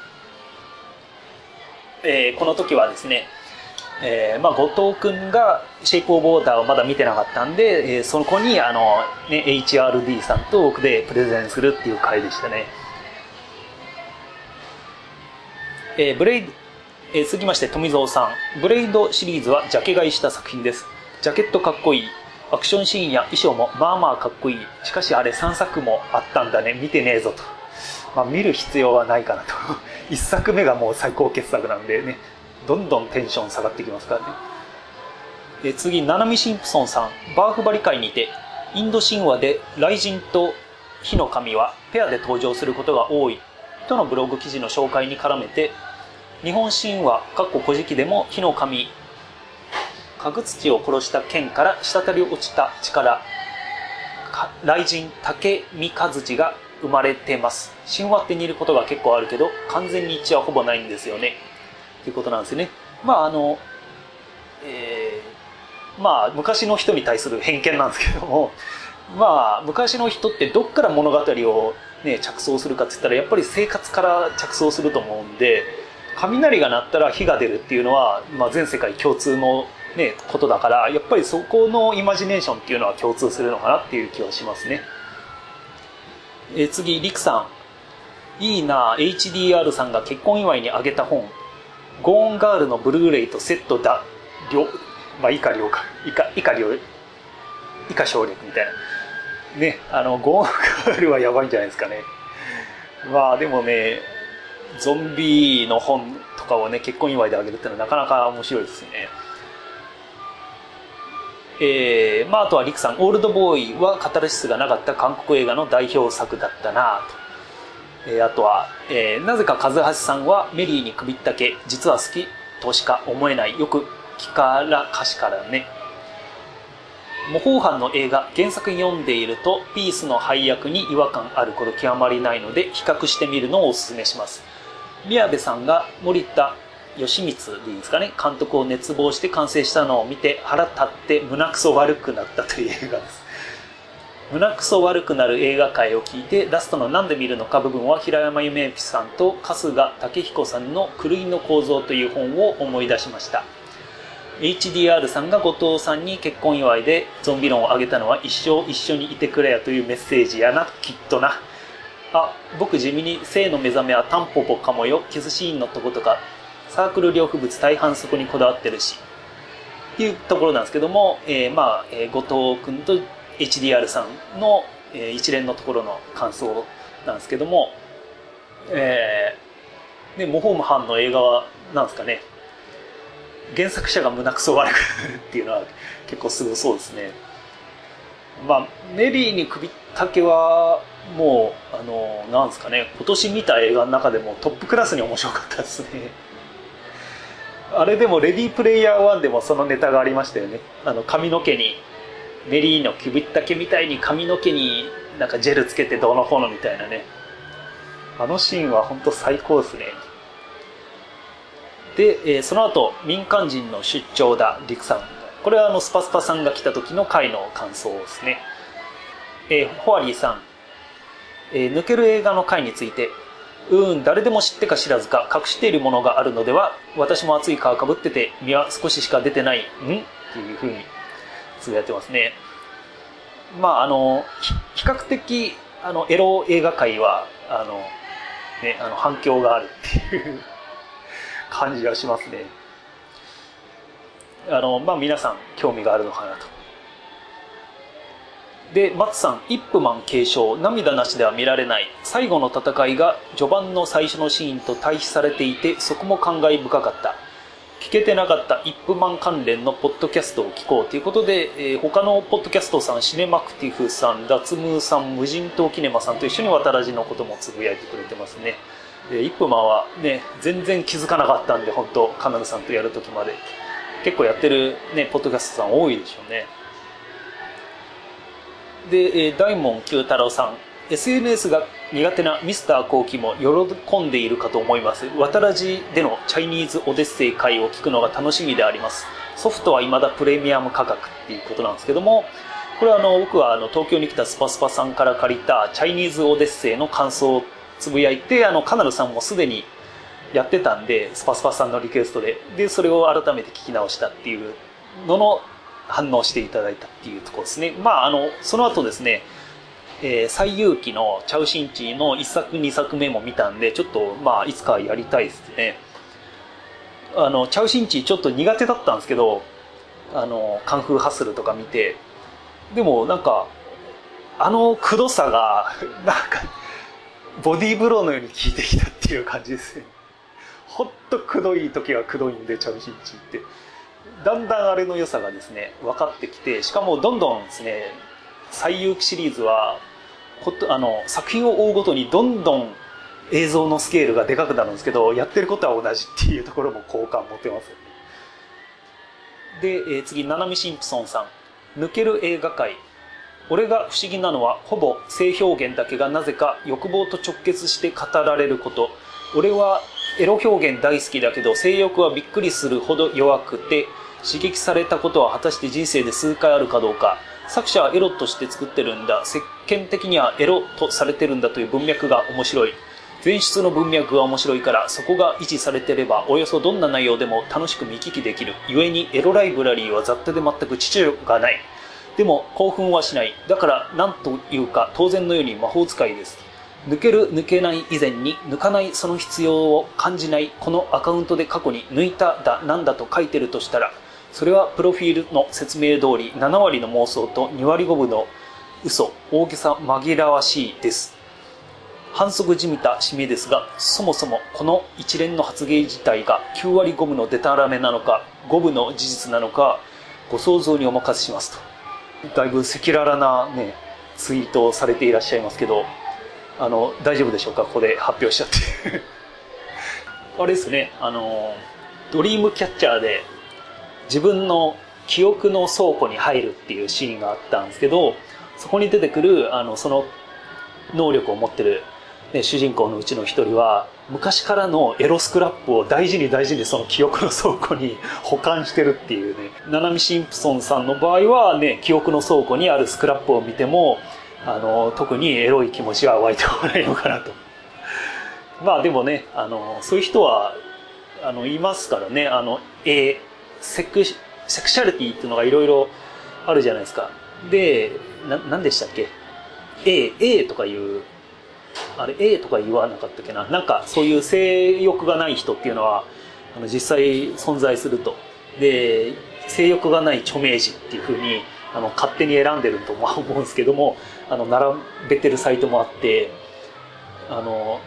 えー、この時はですね、えーまあ、後藤くんがシェイプオブウォーターをまだ見てなかったんで、えー、そこにあの、ね、エイチアールディー さんと僕でプレゼンするっていう回でしたね。えー、ブレイド、えー、続きまして富蔵さん、ブレイドシリーズはジャケ買いした作品です。ジャケットかっこいい、アクションシーンや衣装もまあまあかっこいい。しかしあれさんさくもあったんだね、見てねえぞと。まあ見る必要はないかなといっさくめがもう最高傑作なんでね、どんどんテンション下がってきますからね。え次、ナナミシンプソンさん、バーフバリ界にてインド神話で雷神と火の神はペアで登場することが多いとのブログ記事の紹介に絡めて、日本神話古事記でも火の神角土を殺した剣から滴り落ちた力、雷神竹三日が生まれてます。神話って似ることが結構あるけど完全に一致はほぼないんですよねということなんですよね。まああの、えー、まあ昔の人に対する偏見なんですけども、まあ昔の人ってどっから物語を、ね、着想するかって言ったらやっぱり生活から着想すると思うんで、雷が鳴ったら火が出るっていうのは、まあ、全世界共通の、ね、ことだから、やっぱりそこのイマジネーションっていうのは共通するのかなっていう気はしますね。えー、次、リクさん、 いいな。 エイチディーアール さんが結婚祝いにあげた本、ゴーンガールのブルーレイとセットだ。両まあ以下両か以下以下両以下省略みたいなね。あのゴーンガールはやばいんじゃないですかね。まあでもね、ゾンビの本とかをね結婚祝いであげるってのはなかなか面白いですね。えー、まああとはリクさん、オールドボーイはカタルシスがなかった韓国映画の代表作だったなと。えー、あとは、えー、なぜか和橋さんはメリーに首ったけ実は好きとしか思えない。よく聞からかしからね。模倣犯の映画原作読んでいるとピースの配役に違和感あること極まりないので比較してみるのをおすすめします。宮部さんが森田義満でいいですかね、監督を熱望して完成したのを見て腹立って胸くそ悪くなったという映画です。胸くそ悪くなる映画界を聞いてラストのなんで見るのか部分は平山夢明さんと春日武彦さんの狂いの構造という本を思い出しました。エイチディーアール さんが後藤さんに結婚祝いでゾンビ論をあげたのは一生一緒にいてくれやというメッセージやな、きっとな。あ、僕地味に性の目覚めはタンポポかもよ、キスシーンのとことかサークル両物大半そこにこだわってるしっていうところなんですけども、えー、まあ、えー、後藤君と エイチディーアール さんの、えー、一連のところの感想なんですけども、えー、で模倣犯の映画はなんですかね、原作者が胸くそ悪くなるっていうのは結構すごそうですね。まあメリーに首ったけはもうあのなんですかね、今年見た映画の中でもトップクラスに面白かったですね。あれでもレディープレイヤーワンでもそのネタがありましたよね。あの髪の毛にメリーの首ったけみたいに髪の毛になんかジェルつけてどうのこうのみたいなね、あのシーンは本当最高ですね。で、えー、その後民間人の出張だリクさん、これはあのスパスパさんが来た時の回の感想ですね。えー、ホアリーさん、えー、抜ける映画の回について、うーん誰でも知ってか知らずか隠しているものがあるのでは、私も厚い皮かぶってて身は少ししか出てないんっていう風につぶやいてますね。まああの比較的あのエロ映画界はあの、ね、あの反響があるっていう感じがしますね。あのまあ皆さん興味があるのかなと。で松さん、イップマン継承涙なしでは見られない。最後の戦いが序盤の最初のシーンと対比されていて、そこも感慨深かった。聞けてなかったイップマン関連のポッドキャストを聞こうということで、えー、他のポッドキャストさん、シネマクティフさん、ラツムーさん、無人島キネマさんと一緒に渡らじのこともつぶやいてくれてますね。でイップマンはね全然気づかなかったんで、本当カナルさんとやるときまで結構やってるねポッドキャストさん多いでしょうね。で、えー、大門九太郎さん、 エスエヌエス が苦手なミスターコウキも喜んでいるかと思います。渡らじでのチャイニーズオデッセイ会を聞くのが楽しみであります。ソフトは未だプレミアム価格っていうことなんですけども、これはあの僕はあの東京に来たスパスパさんから借りたチャイニーズオデッセイの感想をつぶやいて、あのカナルさんもすでにやってたんで、スパスパさんのリクエストででそれを改めて聞き直したっていうのの反応していただいたっていうところですね。まああのその後ですね、えー、最有機のチャウシンチーのいっさくにさくめも見たんで、ちょっとまあいつかやりたいですね。あのチャウシンチーちょっと苦手だったんですけど、あのカンフーハッスルとか見て、でもなんかあのくどさがなんかボディーブローのように効いてきたっていう感じですね。ほんとくどい時はくどいんで、チャウシンチーってだんだんあれの良さがですね分かってきて、しかもどんどんですね最有機シリーズはことあの作品を追うごとにどんどん映像のスケールがでかくなるんですけど、やってることは同じっていうところも好感持てます。で、えー、次ナナミシンプソンさん、抜ける映画界、俺が不思議なのはほぼ性表現だけがなぜか欲望と直結して語られること。俺はエロ表現大好きだけど性欲はびっくりするほど弱くて、刺激されたことは果たして人生で数回あるかどうか。作者はエロとして作ってるんだ、世間的にはエロとされてるんだという文脈が面白い。前出の文脈が面白いから、そこが維持されてればおよそどんな内容でも楽しく見聞きできる。故にエロライブラリーは雑多で全く秩序がない。でも興奮はしない。だから何というか当然のように魔法使いです。 抜ける抜けない以前に抜かないその必要を感じないこのアカウントで過去に抜いただなんだと書いてるとしたら、それはプロフィールの説明通りなな割の妄想とに割ごぶの嘘、大げさ紛らわしいです。反則じみた締めですが、そもそもこの一連の発言自体がきゅう割ごぶのデタラメなのかごぶの事実なのかご想像にお任せしますと。だいぶ赤裸々なねツイートをされていらっしゃいますけど、あの大丈夫でしょうか、ここで発表しちゃってあれですね、あのドリームキャッチャーで自分の記憶の倉庫に入るっていうシーンがあったんですけど、そこに出てくるあのその能力を持ってる、ね、主人公のうちの一人は昔からのエロスクラップを大事に大事にその記憶の倉庫に保管してるっていうね。ナナミ・シンプソンさんの場合はね、記憶の倉庫にあるスクラップを見てもあの特にエロい気持ちは湧いてこないのかなと。まあでもね、あのそういう人はあのいますからね。あの、えー、セクセクシャリティっていうのがいろいろあるじゃないですか。で、な何でしたっけ、 A, A とかいうあれ A とか言わなかったっけな、なんかそういう性欲がない人っていうのはあの実際存在すると。で、性欲がない著名人っていうふうにあの勝手に選んでると思うんですけども、あの並べてるサイトもあって、あの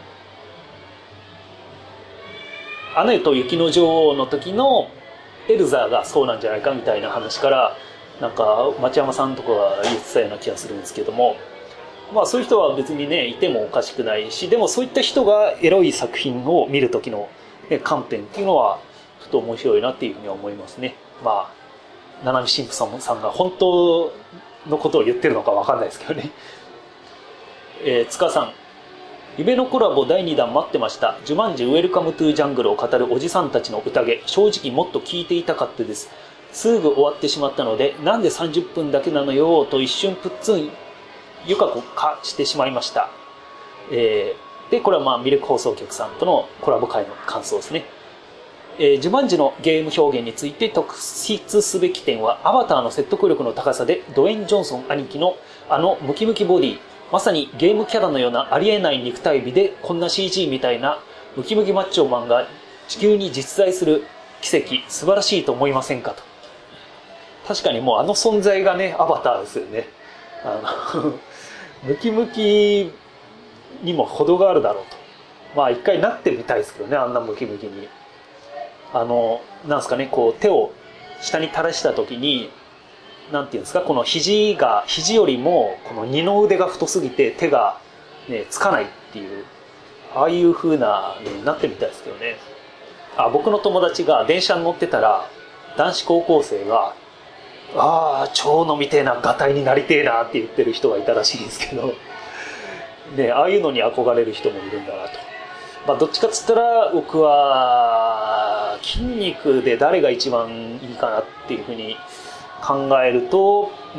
アナと雪の女王の時のエルザがそうなんじゃないかみたいな話からなんか町山さんとかが言ってたような気がするんですけども、まあそういう人は別にねいてもおかしくないし、でもそういった人がエロい作品を見る時の観点っていうのはちょっと面白いなっていうふうには思いますね。まあナナミ・シンプソンさんが本当のことを言ってるのか分かんないですけどね。えー、塚さん、夢のコラボだいにだん待ってました。ジュマンジウェルカムトゥージャングルを語るおじさんたちの宴、正直もっと聞いていたかったです。すぐ終わってしまったので、なんでさんじゅっぷんだけなのよと一瞬プッツンゆかこ化してしまいました。えー、でこれはまあミルク放送局さんとのコラボ会の感想ですね。えー、ジュマンジのゲーム表現について特筆すべき点は、アバターの説得力の高さで、ドウェイン・ジョンソン兄貴のあのムキムキボディ、まさにゲームキャラのようなありえない肉体美で、こんな シージー みたいなムキムキマッチョマンが地球に実在する奇跡、素晴らしいと思いませんかと。確かにもうあの存在がねアバターですよね。あのムキムキにも程があるだろうと。まあ一回なってみたいですけどね、あんなムキムキに。あのなんですかね、こう手を下に垂らした時になんていうんですか、この肘が肘よりもこの二の腕が太すぎて手が、ね、つかないっていう、ああいう風な、ね、なってみたいですけどね。あ、僕の友達が電車に乗ってたら男子高校生が「ああ超飲みてえな、ガタイになりてえな」って言ってる人がいたらしいんですけど、ね、ああいうのに憧れる人もいるんだなと。まあ、どっちかっつったら僕は筋肉で誰が一番いいかなっていうふうに考えると、うん、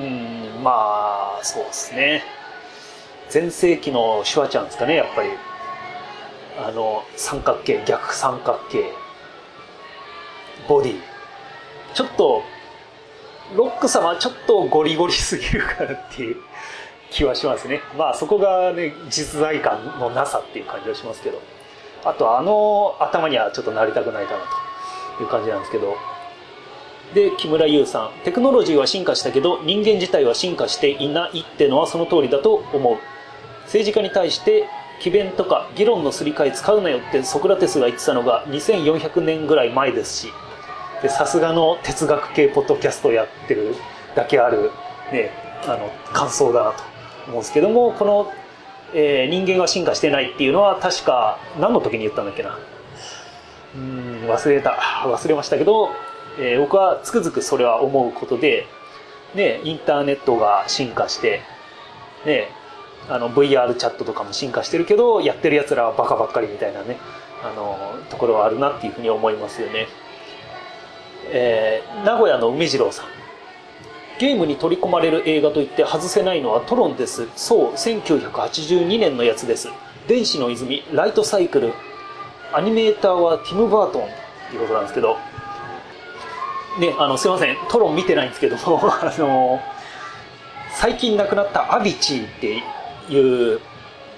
まあそうですね、全盛期のシュワちゃんですかね、やっぱり。あの三角形、逆三角形ボディ、ちょっとロック様はちょっとゴリゴリすぎるかなっていう気はしますね。まあそこがね実在感のなさっていう感じはしますけど、あとあの頭にはちょっとなりたくないかなという感じなんですけど。で木村優さん、テクノロジーは進化したけど人間自体は進化していないってのはその通りだと思う。政治家に対して詭弁とか議論のすり替え使うなよってソクラテスが言ってたのがにせんよんひゃくねんぐらい前ですし、さすがの哲学系ポッドキャストをやってるだけある、ね、あの感想だなと思うんですけども、この、えー、人間は進化してないっていうのは確か何の時に言ったんだっけな、うーん忘れた忘れましたけど、えー、僕はつくづくそれは思うことで、ね、インターネットが進化して、ね、あの ブイアール チャットとかも進化してるけどやってるやつらはバカばっかりみたいなね、あのところはあるなっていうふうに思いますよね。えー、名古屋の梅次郎さん、ゲームに取り込まれる映画といって外せないのはトロンです。そう、せんきゅうひゃくはちじゅうにねんのやつです。電子の泉、ライトサイクル、アニメーターはティム・バートンっていうことなんですけどね、あのすいませんトロン見てないんですけどもあの最近亡くなったアビチーっていう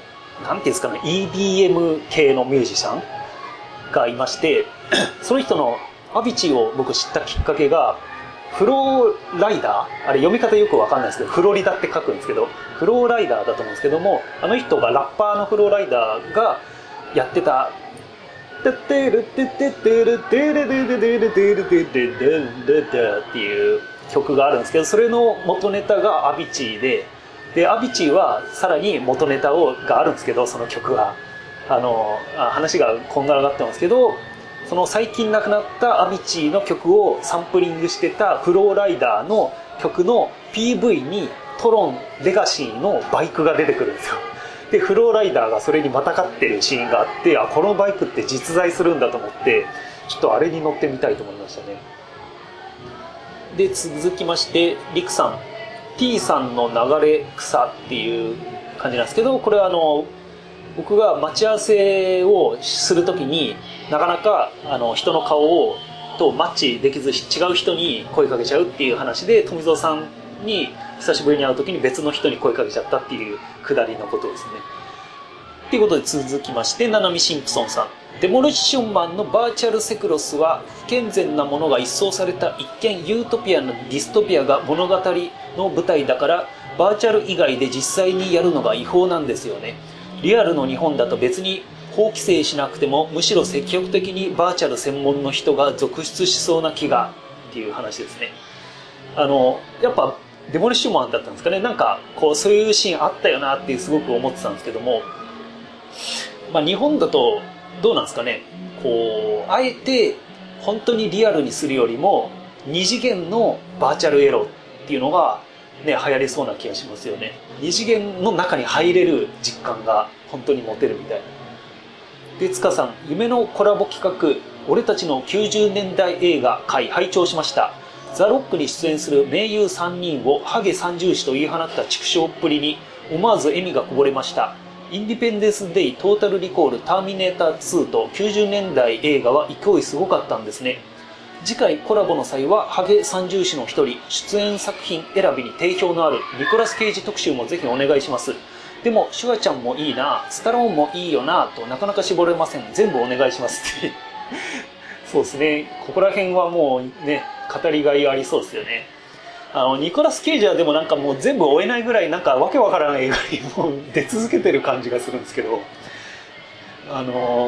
なんていうんですかね、イーディーエム 系のミュージシャンがいまして、その人のアビチーを僕知ったきっかけが、フローライダー、あれ読み方よくわかんないですけど、フロリダって書くんですけど、フローライダーだと思うんですけども、あの人がラッパーのフローライダーがやってた、テッテルテッテッテルテレレレレレレレレレレレっていう曲があるんですけど、それの元ネタがアビチーで、でアビチーはさらに元ネタをがあるんですけど、その曲はあの話がこんがらがってますけど、その最近亡くなったアビチーの曲をサンプリングしてたフローライダーの曲の ピーブイ にトロンレガシーのバイクが出てくるんですよ。でフローライダーがそれにまたがってるシーンがあって、あこのバイクって実在するんだと思って、ちょっとあれに乗ってみたいと思いましたね。で続きましてリクさん、 T さんの流れ草っていう感じなんですけど、これはあの僕が待ち合わせをするときになかなかあの人の顔をとマッチできず違う人に声かけちゃうっていう話で、富蔵さんに久しぶりに会うときに別の人に声かけちゃったっていうくだりのことですね。ということで続きまして、ナナミシンプソンさん、デモリッションマンのバーチャルセクロスは不健全なものが一掃された一見ユートピアのディストピアが物語の舞台だから、バーチャル以外で実際にやるのが違法なんですよね。リアルの日本だと別に法規制しなくても、むしろ積極的にバーチャル専門の人が続出しそうな気がっていう話ですね。あのやっぱデモリッシュマンだったんですかね、なんかこうそういうシーンあったよなってすごく思ってたんですけども、まあ、日本だとどうなんですかね、こうあえて本当にリアルにするよりも二次元のバーチャルエロっていうのがね、流行りそうな気がしますよね。二次元の中に入れる実感が本当に持てるみたいな。で塚さん、夢のコラボ企画、俺たちのきゅうじゅうねんだい映画回拝聴しました。ザ・ロックに出演する名優さんにんをハゲ三重視と言い放った畜生っぷりに思わず笑みがこぼれました。インディペンデンス・デイ、トータル・リコール、ターミネーターツーときゅうじゅうねんだい映画は勢いすごかったんですね。次回コラボの際はハゲ三重視の一人、出演作品選びに定評のあるニコラス・ケイジ特集もぜひお願いします。でもシュワちゃんもいいな、スタローンもいいよなとなかなか絞れません。全部お願いしますってそうですね、ここら辺はもうね語りがいありそうですよね。あのニコラス・ケイジはでもなんかもう全部追えないぐらいなんかわけわからない映画にもう出続けてる感じがするんですけど、あの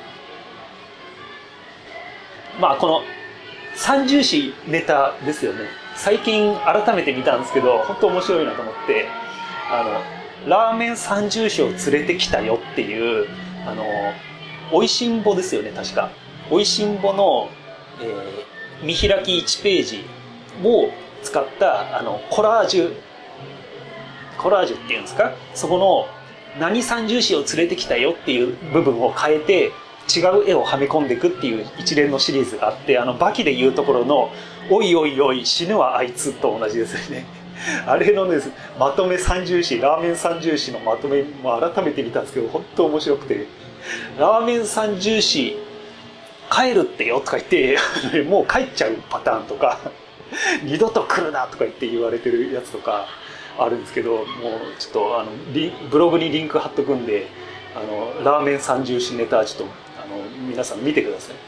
まあこの三重視ネタですよね。最近改めて見たんですけど本当面白いなと思って、あのラーメン三重視を連れてきたよっていう、あのおいしんぼですよね、確かおいしんぼの、えー、見開きいちページを使ったあのコラージュコラージュっていうんですか、そこの何三重視を連れてきたよっていう部分を変えて違う絵をはめ込んでいくっていう一連のシリーズがあって、あのバキでいうところのおいおいおい死ぬはあいつと同じですよね。あれのですまとめ三重視、ラーメン三重視のまとめも改めて見たんですけど本当面白くて、ラーメン三重視帰るってよとか言ってもう帰っちゃうパターンとか二度と来るなとか言って言われてるやつとかあるんですけど、もうちょっとあのリブログにリンク貼っとくんで、あのラーメン三重視ネタちょっとあの皆さん見てください。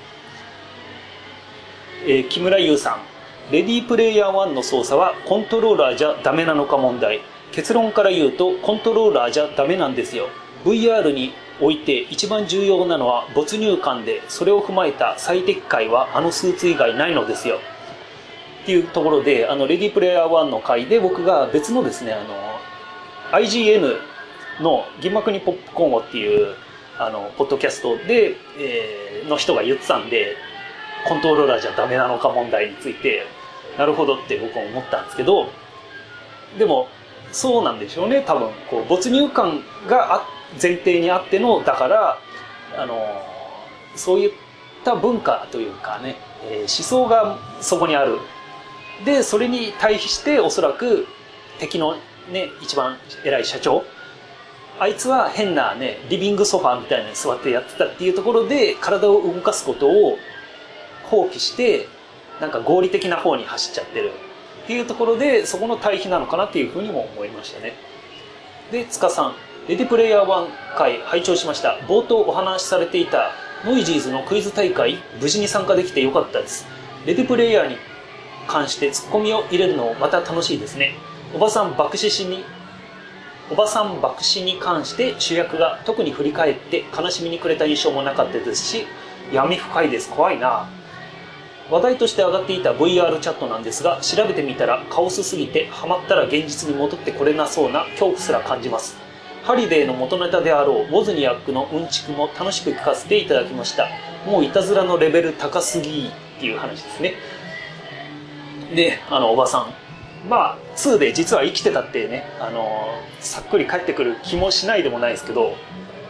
えー、木村優さん、レディープレイヤーワンの操作はコントローラーじゃダメなのか問題。結論から言うとコントローラーじゃダメなんですよ。 ブイアール において一番重要なのは没入感で、それを踏まえた最適解はあのスーツ以外ないのですよっていうところで、あのレディープレイヤーワンの回で僕が別のですね、あの アイジーエヌ の銀幕にポップコーンをっていうあのポッドキャストで、えー、の人が言ってたんで、コントローラーじゃダメなのか問題についてなるほどって僕は思ったんですけど、でもそうなんでしょうね、多分こう没入感が前提にあってのだから、あのそういった文化というかね、えー、思想がそこにある。でそれに対比しておそらく敵のね一番偉い社長、あいつは変なねリビングソファーみたいなのに座ってやってたっていうところで体を動かすことを放棄してなんか合理的な方に走っちゃってるっていうところで、そこの対比なのかなっていうふうにも思いましたね。で塚さん、 レディプレイヤーワン回拝聴しました。冒頭お話しされていたノイジーズのクイズ大会、無事に参加できてよかったです。レディプレイヤーに関してツッコミを入れるのもまた楽しいですね。おばさん爆死しにおばさん爆死に関して主役が特に振り返って悲しみに暮れた印象もなかったですし、闇深いです。怖いな。話題として上がっていた ブイアール チャットなんですが、調べてみたらカオスすぎてハマったら現実に戻ってこれなそうな恐怖すら感じます。ハリデーの元ネタであろうウォズニアックのうんちくも楽しく聞かせていただきました。もういたずらのレベル高すぎっていう話ですね。で、あのおばさん、まあツーで実は生きてたってね、あのさっくり帰ってくる気もしないでもないですけど、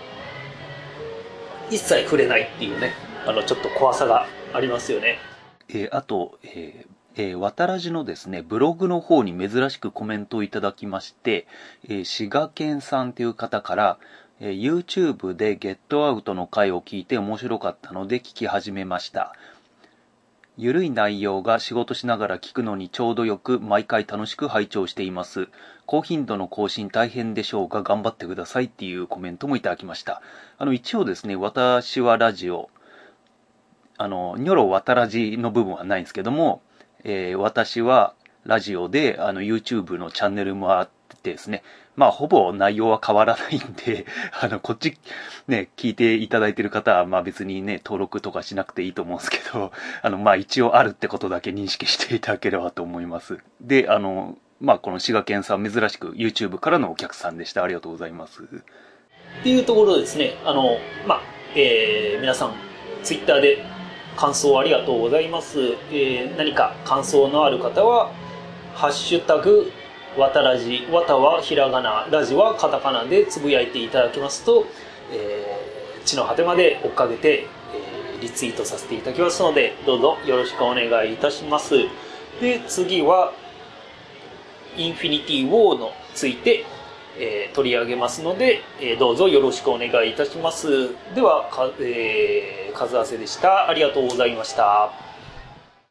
一切触れないっていうね、あのちょっと怖さがありますよね。 えー、あと、えーえー、わたらじのですね、ブログの方に珍しくコメントをいただきまして、えー、滋賀県さんという方から、えー、YouTube でゲットアウトの回を聞いて面白かったので聞き始めました。ゆるい内容が仕事しながら聞くのにちょうどよく、毎回楽しく拝聴しています。高頻度の更新大変でしょうが頑張ってくださいっていうコメントもいただきました。あの一応ですね、私はラジオ、あのニョロわたらじの部分はないんですけども、えー、私はラジオであの YouTube のチャンネルもあってですね、まあほぼ内容は変わらないんで、あのこっちね聞いていただいている方はまあ別にね登録とかしなくていいと思うんですけど、あのまあ一応あるってことだけ認識していただければと思います。で、あのまあこの滋賀県さん珍しく YouTube からのお客さんでした。ありがとうございます。 っていうところですね、あのまあ、えー、皆さんツイッターで感想ありがとうございます。えー、何か感想のある方はハッシュタグわたらじ、わたはひらがな、ラジはカタカナでつぶやいていただきますと、えー、地の果てまで追っかけて、えー、リツイートさせていただきますので、どうぞよろしくお願いいたします。で、次はインフィニティ・ウォーのついて、えー、取り上げますので、えー、どうぞよろしくお願いいたします。では、か、えー、数合わせでした。ありがとうございました。